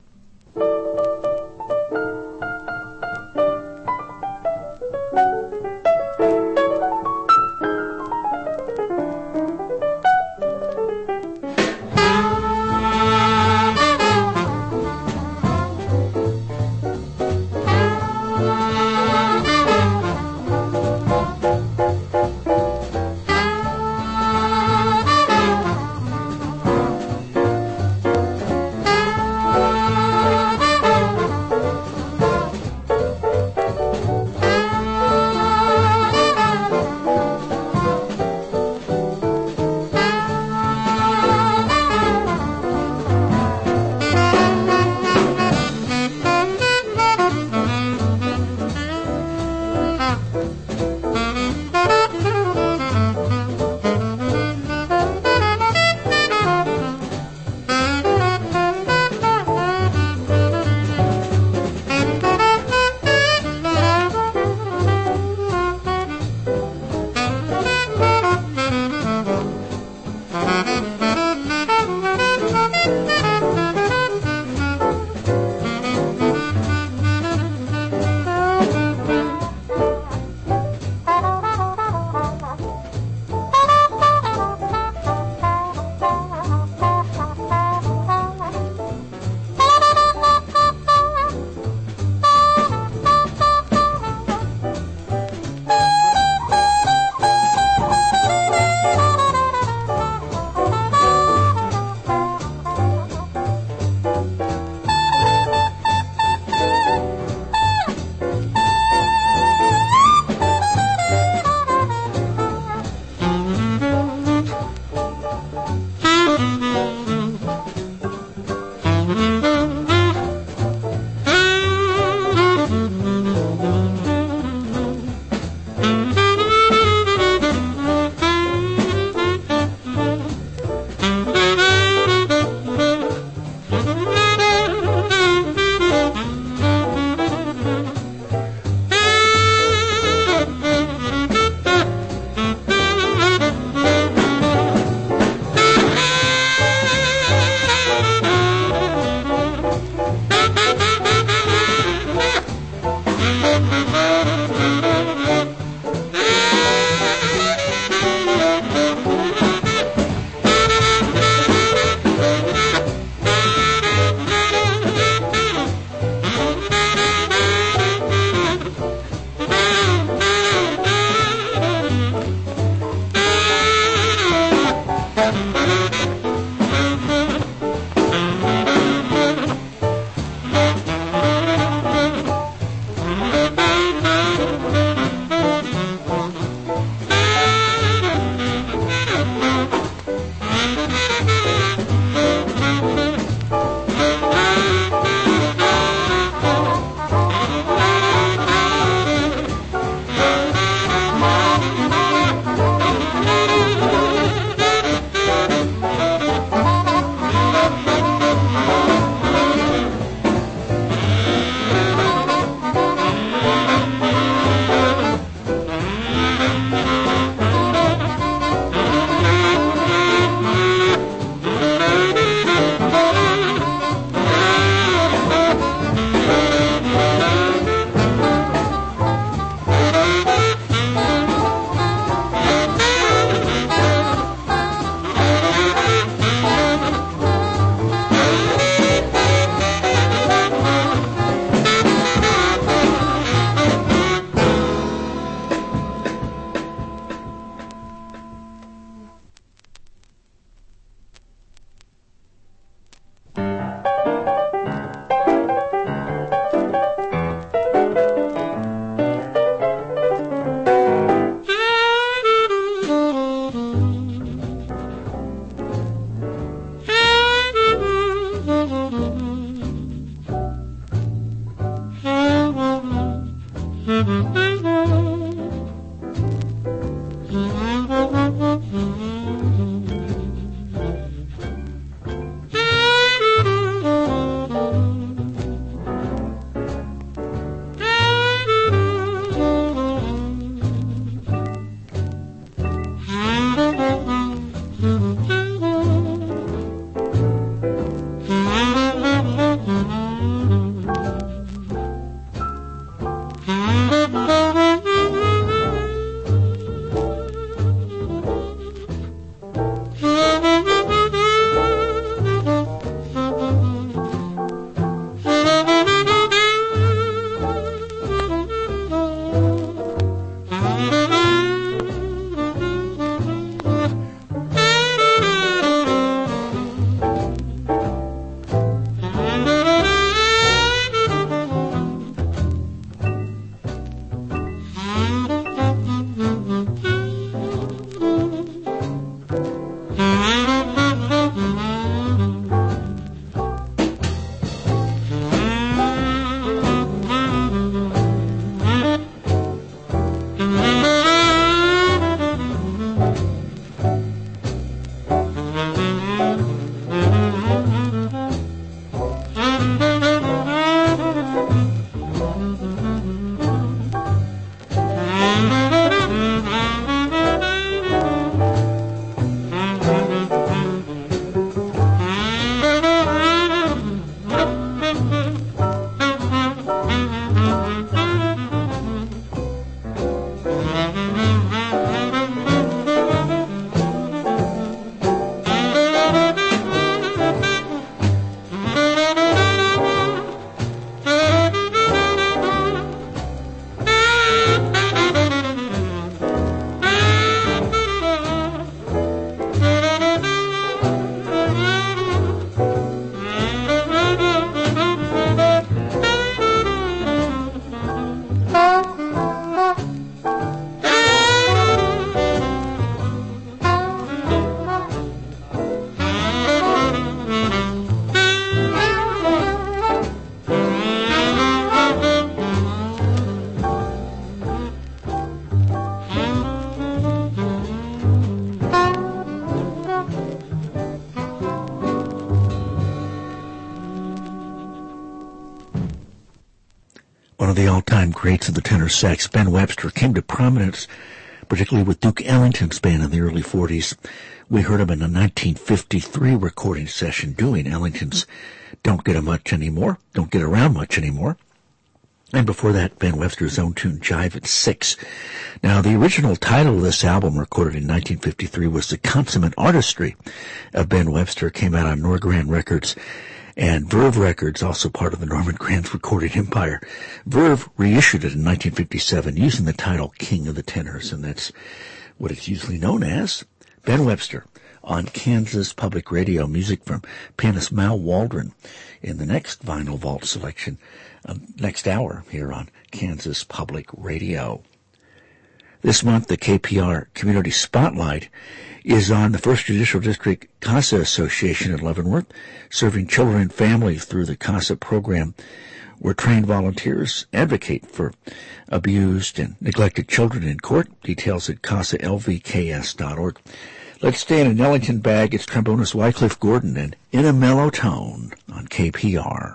One of the all-time greats of the tenor sax, Ben Webster, came to prominence, particularly with Duke Ellington's band in the early 40s. We heard him in a 1953 recording session doing Ellington's Don't Get Around Much Anymore. And before that, Ben Webster's own tune, Jive at 6. Now, the original title of this album, recorded in 1953, was The Consummate Artistry of Ben Webster. It came out on Norgran Records and Verve Records, also part of the Norman Granz recording empire. Verve reissued it in 1957 using the title King of the Tenors, and that's what it's usually known as. Ben Webster on Kansas Public Radio, music from pianist Mal Waldron in the next Vinyl Vault selection next hour here on Kansas Public Radio. This month, the KPR Community Spotlight is on the 1st Judicial District CASA Association in Leavenworth, serving children and families through the CASA program, where trained volunteers advocate for abused and neglected children in court. Details at CASALVKS.org. Let's stay in an Ellington bag. It's trombonist Wycliffe Gordon and In a Mellow Tone on KPR.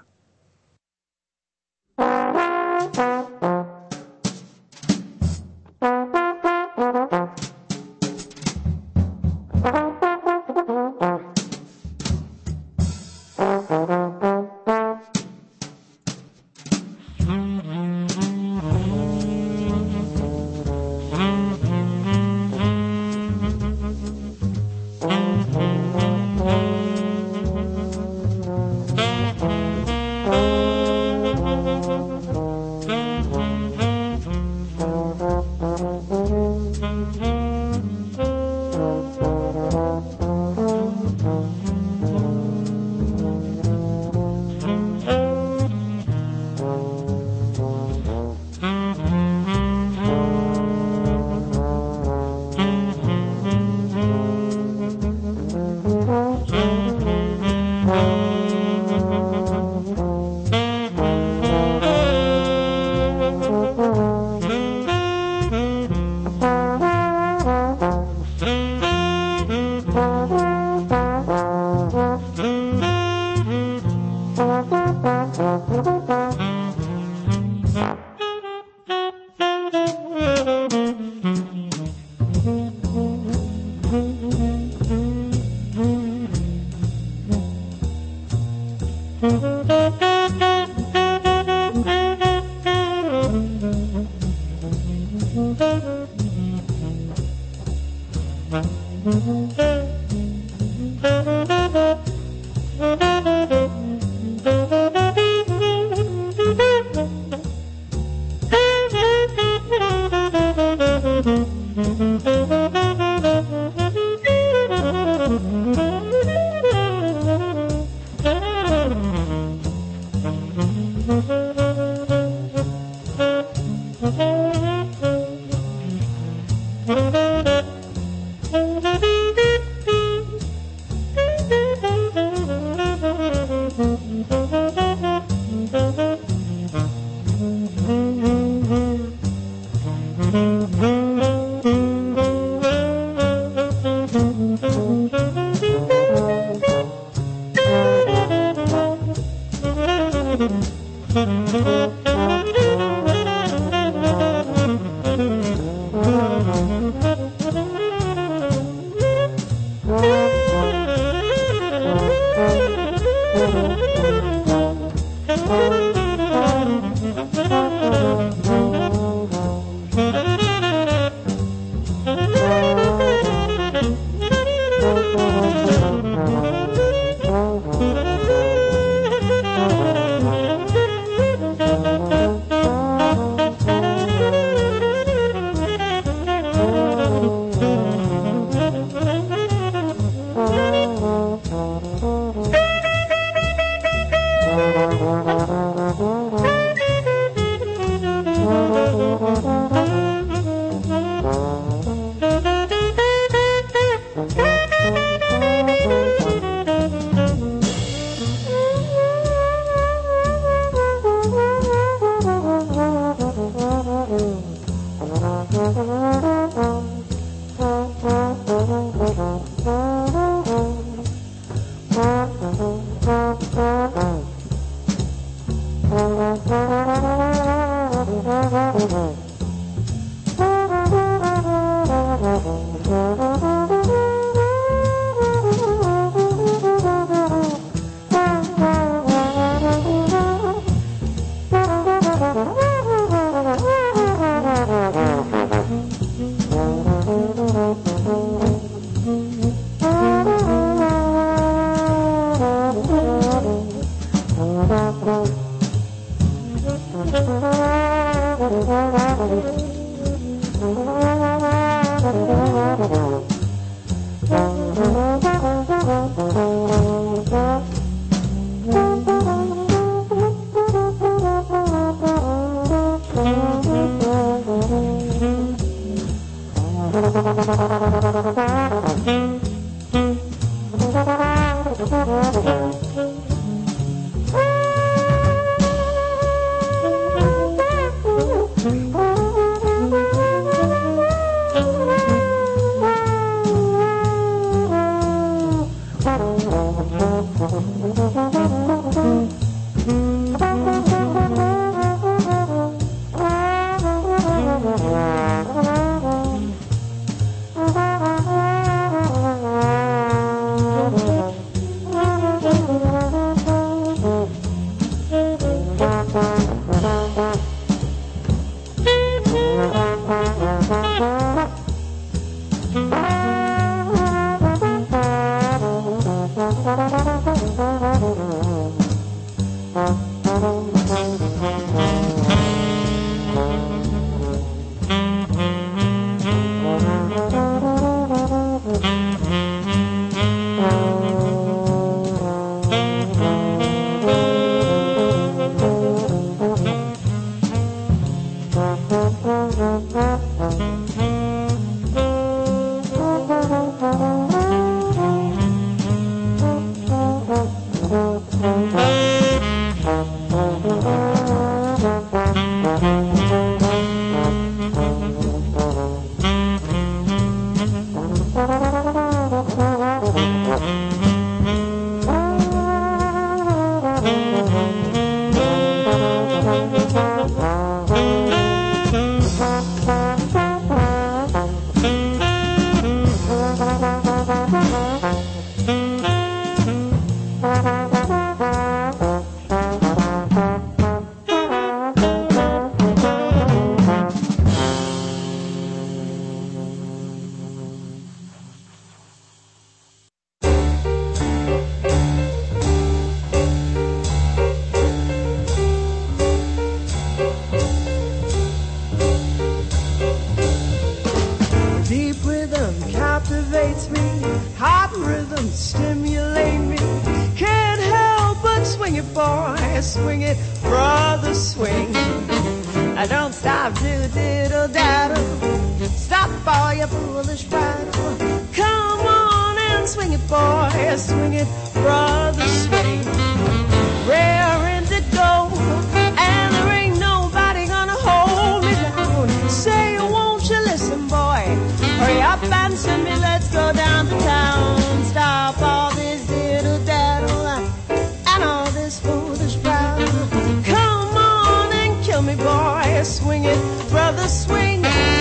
brother, swing. Don't stop to diddle daddle. Stop all your foolish prattle. Come on and swing it, boy. Swing it, brother, swing. Raring to go, and there ain't nobody gonna hold me down. Say, won't you listen, boy? Hurry up and send me, let's go down to town. Stop all this diddle daddle and all this foolish prattle. Come on and kill me, boy. Swing it, brother, swing.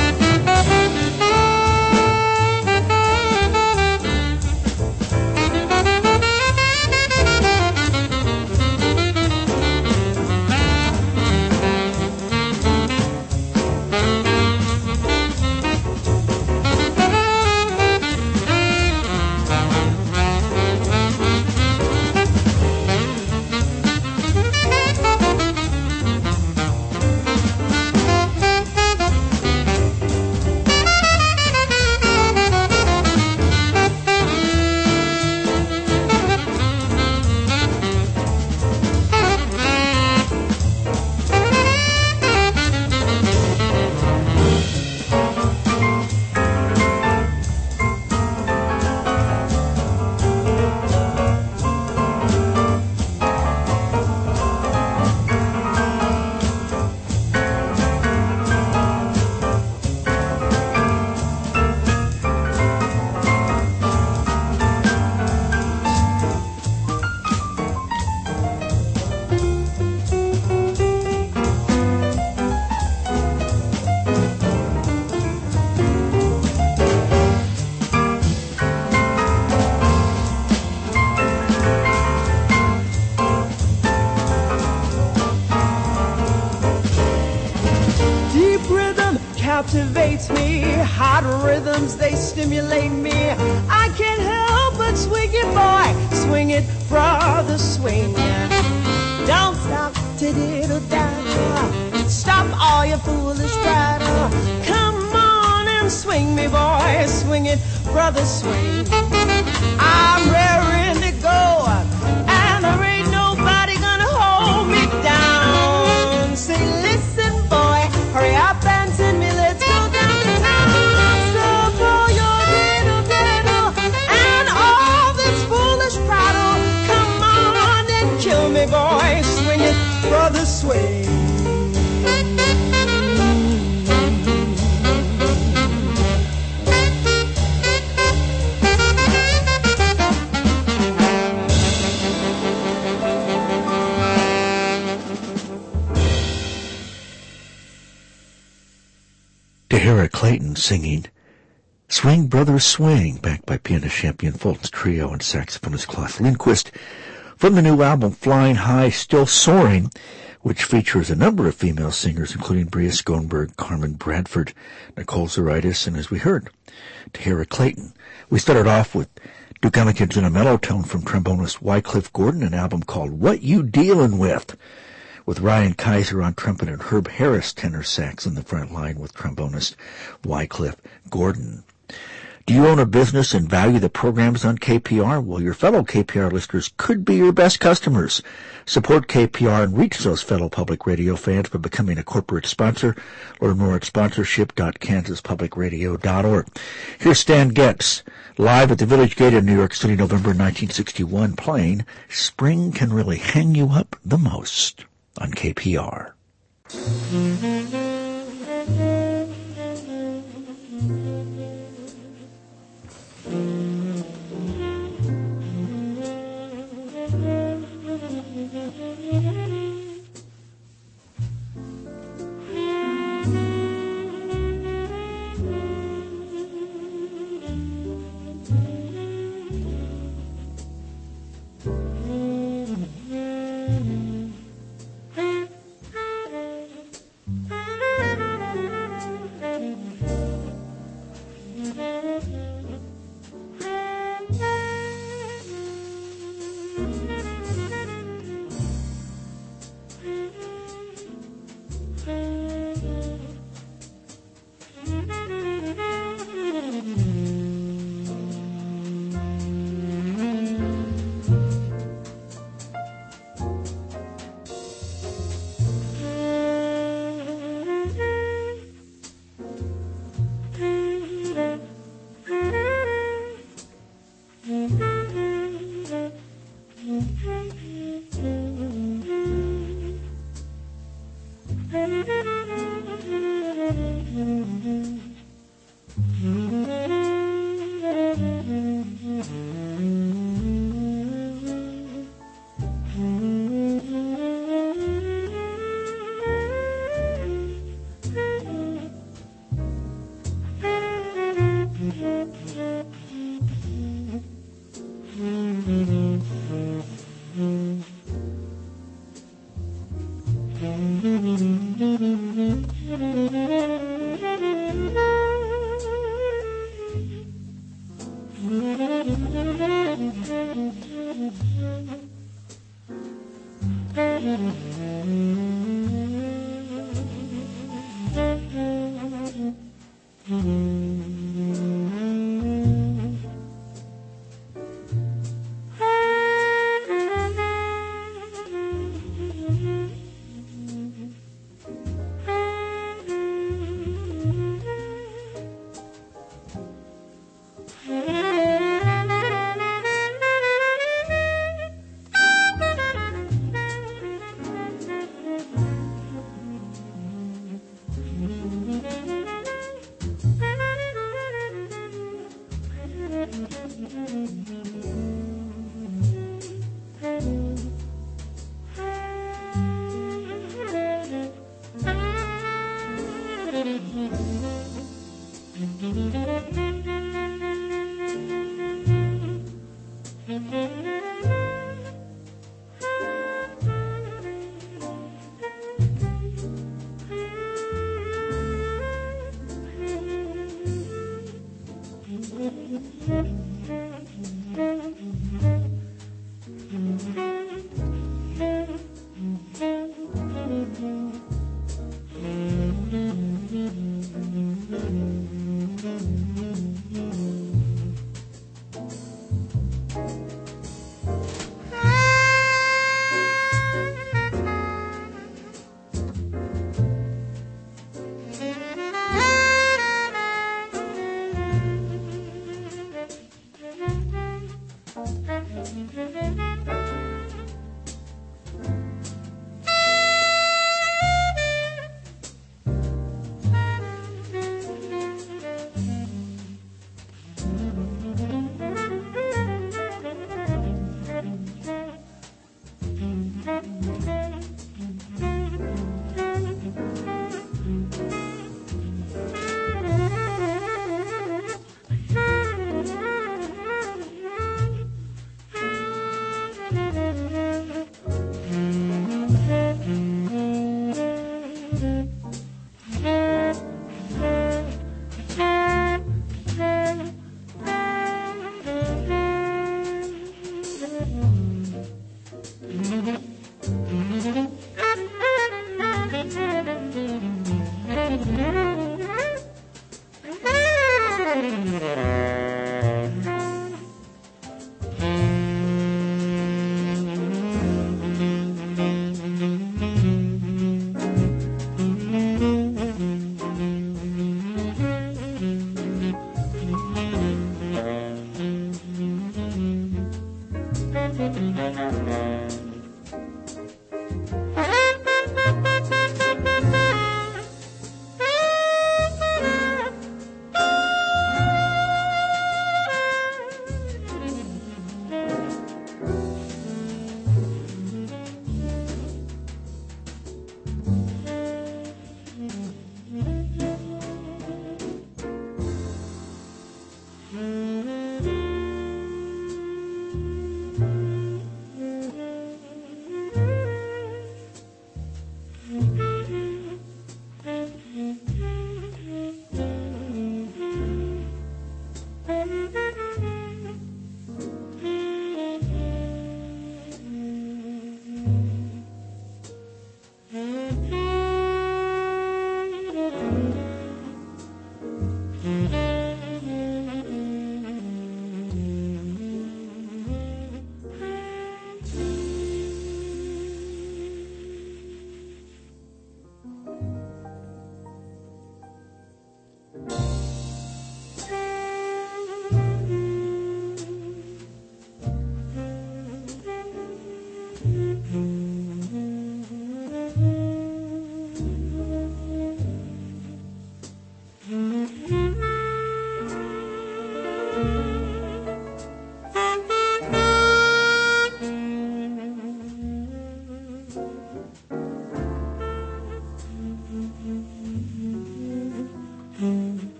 Captivates me, hot rhythms, they stimulate me. I can't help but swing it, boy. Swing it, brother, swing. Don't stop to diddle daddle. Stop all your foolish prattle. Come on and swing me, boy. Swing it, brother, swing. I'm raring to go, and there ain't nobody gonna hold me down. Say, listen, boy, hurry up and send me. Boy, swing it, brother, swing. Tahara Clayton singing Swing, Brother, Swing, backed by pianist Champion Fulton's trio and saxophonist Klaus Lindquist, from the new album Flying High, Still Soaring, which features a number of female singers, including Bria Schoenberg, Carmen Bradford, Nicole Zaritis, and as we heard, Tahara Clayton. We started off with Duke Ellington's in a mellow tone from trombonist Wycliffe Gordon, an album called What You Dealin' With Ryan Kaiser on trumpet and Herb Harris tenor sax in the front line with trombonist Wycliffe Gordon. Do you own a business and value the programs on KPR? Well, your fellow KPR listeners could be your best customers. Support KPR and reach those fellow public radio fans by becoming a corporate sponsor. Learn more at sponsorship.kansaspublicradio.org. Here's Stan Getz, live at the Village Gate in New York City, November 1961, playing Spring Can Really Hang You Up the Most on KPR.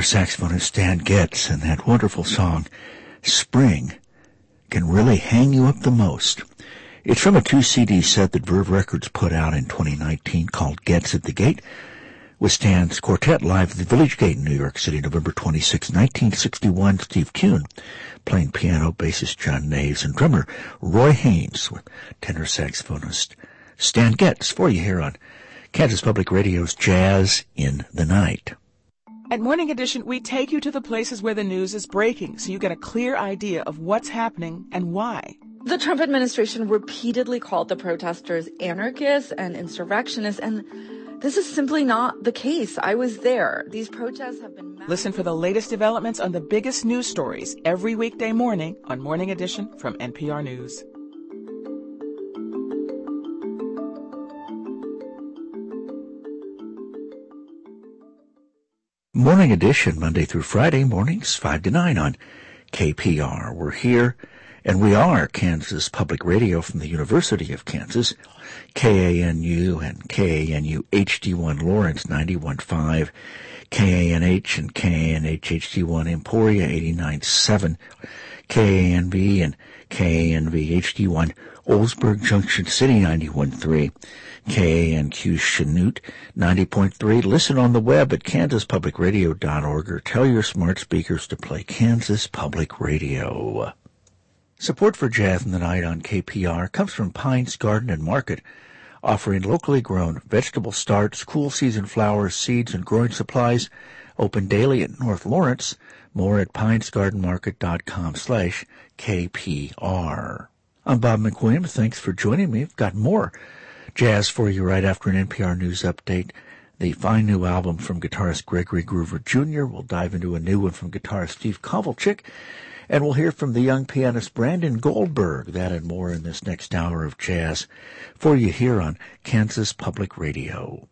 saxophonist Stan Getz and that wonderful song, Spring, Can Really Hang You Up the Most. It's from a 2-CD set that Verve Records put out in 2019 called Getz at the Gate, with Stan's quartet live at the Village Gate in New York City, November 26, 1961. Steve Kuhn playing piano, bassist John Naves, and drummer Roy Haynes with tenor saxophonist Stan Getz for you here on Kansas Public Radio's Jazz in the Night. At Morning Edition, we take you to the places where the news is breaking so you get a clear idea of what's happening and why. The Trump administration repeatedly called the protesters anarchists and insurrectionists, and this is simply not the case. I was there. These protests have been... Listen for the latest developments on the biggest news stories every weekday morning on Morning Edition from NPR News. Morning Edition, Monday through Friday mornings, 5 to 9 on KPR. We're here, and we are Kansas Public Radio from the University of Kansas, KANU and KANU HD1 Lawrence 91.5, KANH and KANH HD1 Emporia 89.7, KANV and KANV HD1 Oldsburg Junction City 91.3, KANQ Chanute 90.3. Listen on the web at kansaspublicradio.org or tell your smart speakers to play Kansas Public Radio. Support for Jazz in the Night on KPR comes from Pines Garden and Market, offering locally grown vegetable starts, cool season flowers, seeds, and growing supplies. Open daily at North Lawrence. More at pinesgardenmarket.com/KPR. I'm Bob McWilliams. Thanks for joining me. We've got more jazz for you right after an NPR News update. The fine new album from guitarist Gregory Groover Jr. We'll dive into a new one from guitarist Steve Kovalchik. And we'll hear from the young pianist Brandon Goldberg. That and more in this next hour of jazz for you here on Kansas Public Radio.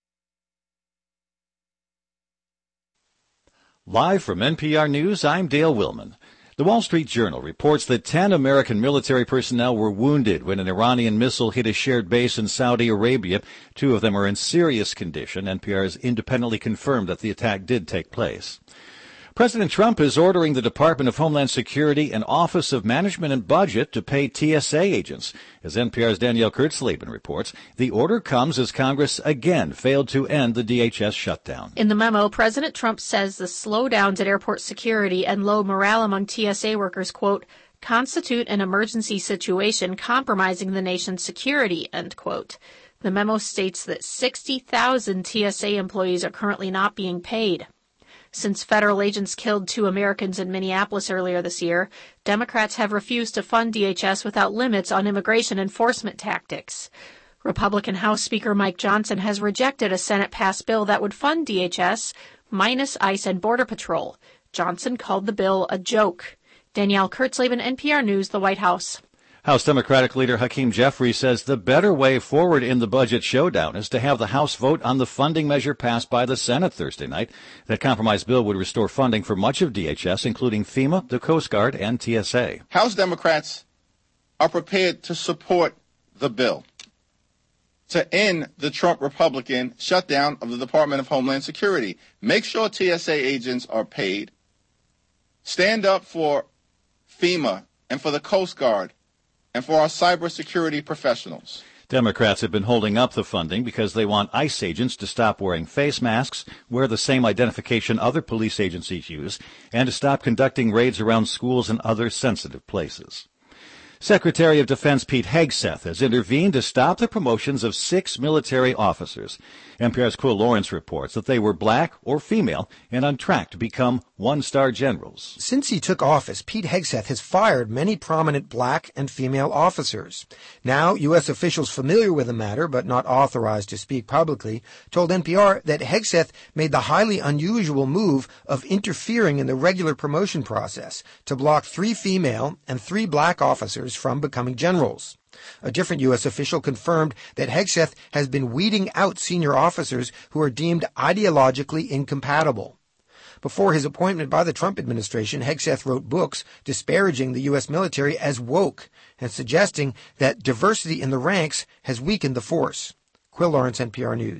Live from NPR News, I'm Dale Willman. The Wall Street Journal reports that 10 American military personnel were wounded when an Iranian missile hit a shared base in Saudi Arabia. 2 of them are in serious condition. NPR has independently confirmed that the attack did take place. President Trump is ordering the Department of Homeland Security and Office of Management and Budget to pay TSA agents. As NPR's Danielle Kurtzleben reports, the order comes as Congress again failed to end the DHS shutdown. In the memo, President Trump says the slowdowns at airport security and low morale among TSA workers, quote, constitute an emergency situation compromising the nation's security, end quote. The memo states that 60,000 TSA employees are currently not being paid. Since federal agents killed 2 Americans in Minneapolis earlier this year, Democrats have refused to fund DHS without limits on immigration enforcement tactics. Republican House Speaker Mike Johnson has rejected a Senate-passed bill that would fund DHS minus ICE and Border Patrol. Johnson called the bill a joke. Danielle Kurtzleben, NPR News, the White House. House Democratic leader Hakeem Jeffries says the better way forward in the budget showdown is to have the House vote on the funding measure passed by the Senate Thursday night. That compromise bill would restore funding for much of DHS, including FEMA, the Coast Guard, and TSA. House Democrats are prepared to support the bill to end the Trump Republican shutdown of the Department of Homeland Security. Make sure TSA agents are paid. Stand up for FEMA and for the Coast Guard and for our cybersecurity professionals. Democrats have been holding up the funding because they want ICE agents to stop wearing face masks, wear the same identification other police agencies use, and to stop conducting raids around schools and other sensitive places. Secretary of Defense Pete Hegseth has intervened to stop the promotions of 6 military officers. NPR's Quill Lawrence reports that they were black or female and on track to become one-star generals. Since he took office, Pete Hegseth has fired many prominent black and female officers. Now, U.S. officials familiar with the matter, but not authorized to speak publicly, told NPR that Hegseth made the highly unusual move of interfering in the regular promotion process to block 3 female and 3 black officers from becoming generals. A different U.S. official confirmed that Hegseth has been weeding out senior officers who are deemed ideologically incompatible. Before his appointment by the Trump administration, Hegseth wrote books disparaging the U.S. military as woke and suggesting that diversity in the ranks has weakened the force. Quill Lawrence, NPR News.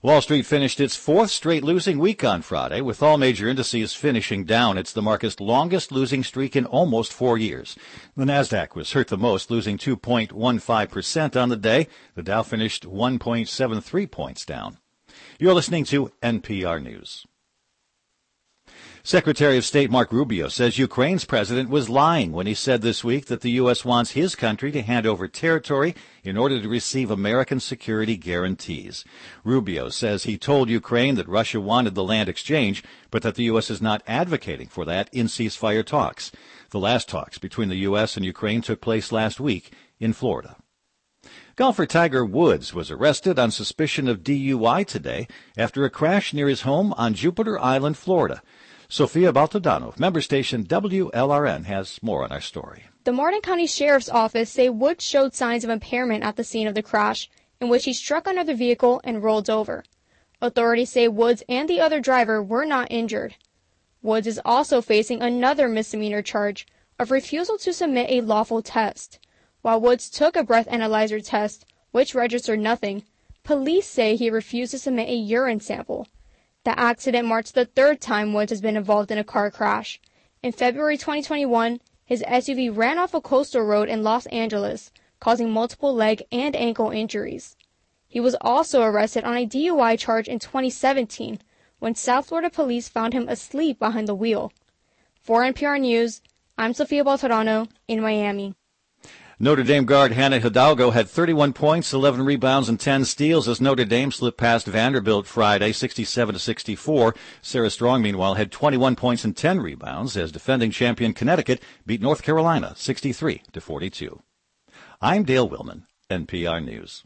Wall Street finished its fourth straight losing week on Friday, with all major indices finishing down. It's the market's longest losing streak in almost 4 years. The Nasdaq was hurt the most, losing 2.15% on the day. The Dow finished 1.73 points down. You're listening to NPR News. Secretary of State Marco Rubio says Ukraine's president was lying when he said this week that the U.S. wants his country to hand over territory in order to receive American security guarantees. Rubio says he told Ukraine that Russia wanted the land exchange, but that the U.S. is not advocating for that in ceasefire talks. The last talks between the U.S. and Ukraine took place last week in Florida. Golfer Tiger Woods was arrested on suspicion of DUI today after a crash near his home on Jupiter Island, Florida. Sophia Baltodano, member station WLRN, has more on our story. The Martin County Sheriff's Office say Woods showed signs of impairment at the scene of the crash, in which he struck another vehicle and rolled over. Authorities say Woods and the other driver were not injured. Woods is also facing another misdemeanor charge of refusal to submit a lawful test. While Woods took a breath analyzer test, which registered nothing, police say he refused to submit a urine sample. The accident marks the third time Woods has been involved in a car crash. In February 2021, his SUV ran off a coastal road in Los Angeles, causing multiple leg and ankle injuries. He was also arrested on a DUI charge in 2017, when South Florida police found him asleep behind the wheel. For NPR News, I'm Sophia Baltodano in Miami. Notre Dame guard Hannah Hidalgo had 31 points, 11 rebounds, and 10 steals as Notre Dame slipped past Vanderbilt Friday, 67-64. Sarah Strong, meanwhile, had 21 points and 10 rebounds as defending champion Connecticut beat North Carolina 63-42. I'm Dale Willman, NPR News.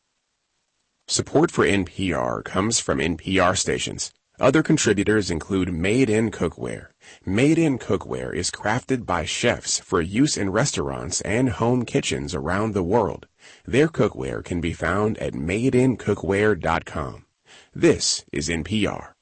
Support for NPR comes from NPR stations. Other contributors include Made in Cookware. Made in Cookware is crafted by chefs for use in restaurants and home kitchens around the world. Their cookware can be found at madeincookware.com. This is NPR.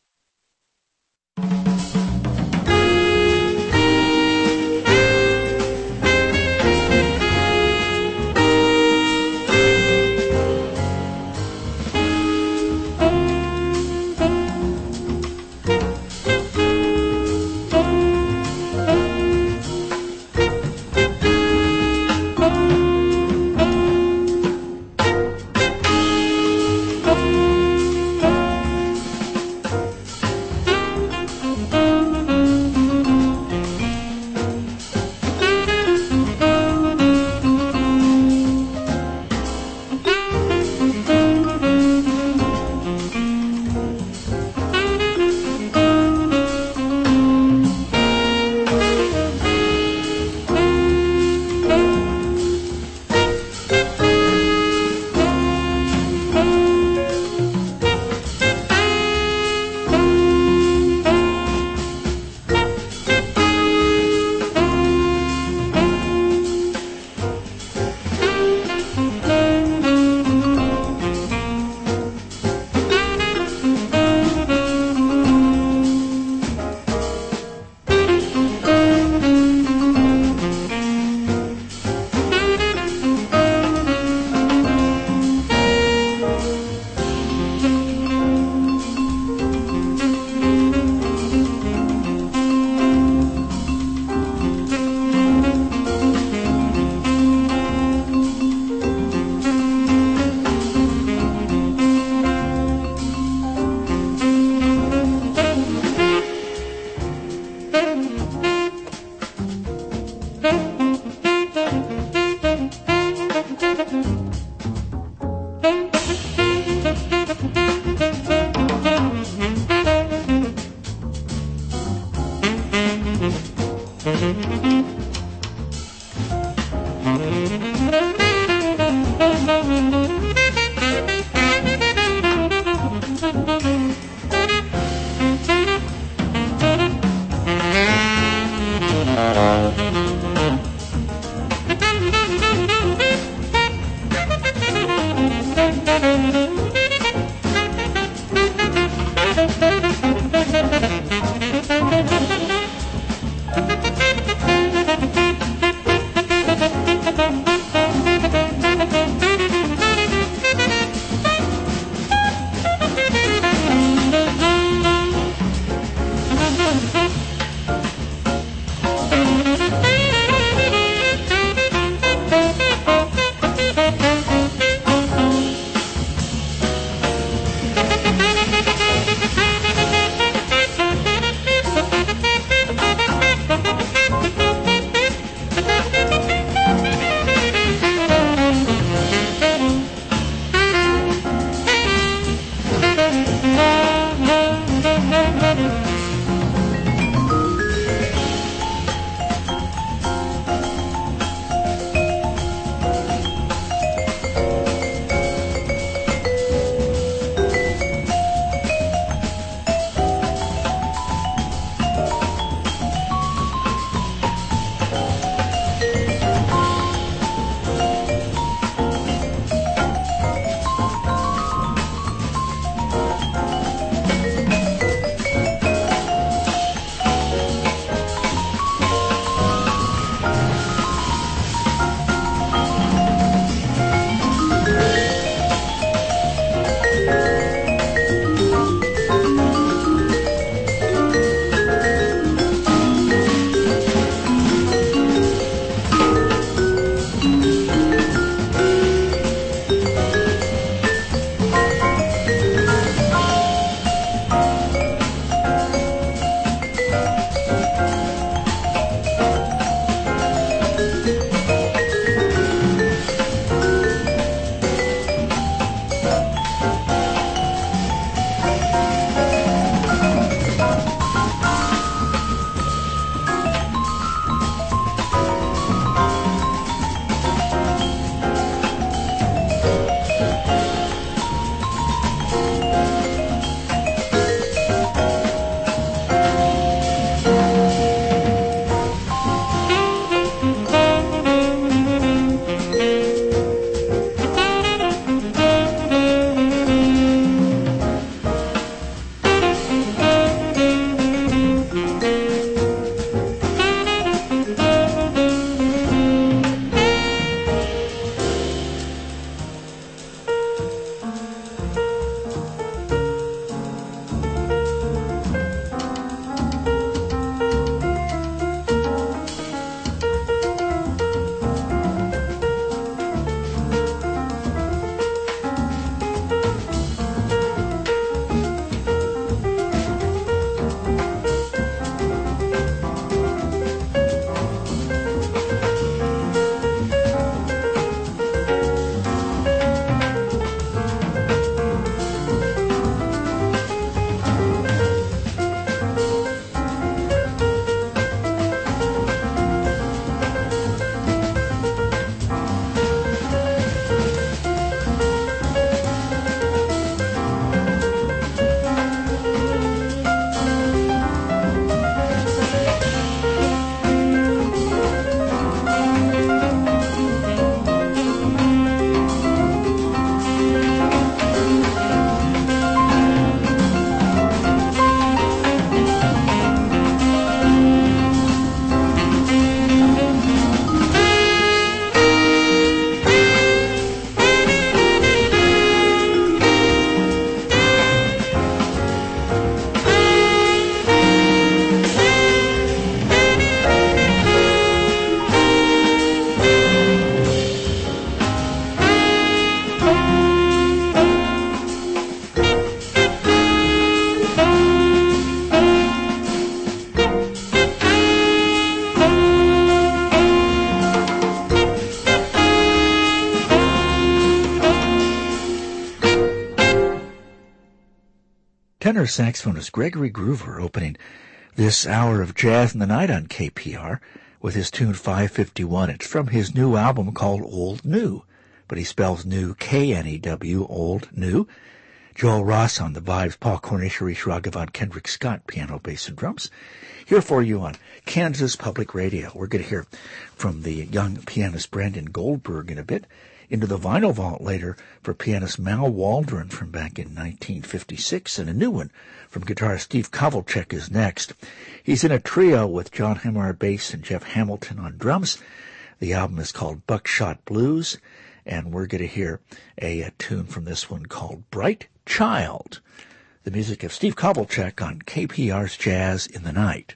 Tenor saxophonist Gregory Groover opening this hour of Jazz in the Night on KPR with his tune 551. It's from his new album called Old New, but he spells new K-N-E-W, Old New. Joel Ross on the vibes, Paul Cornish, Harish Raghavan, Kendrick Scott, piano, bass, and drums. Here for you on Kansas Public Radio. We're going to hear from the young pianist Brandon Goldberg in a bit. Into the vinyl vault later for pianist Mal Waldron from back in 1956, and a new one from guitarist Steve Kovalchek is next. He's in a trio with John Hemar bass and Jeff Hamilton on drums. The album is called Buckshot Blues, and we're going to hear a tune from this one called Bright Child. The music of Steve Kovalchek on KPR's Jazz in the Night.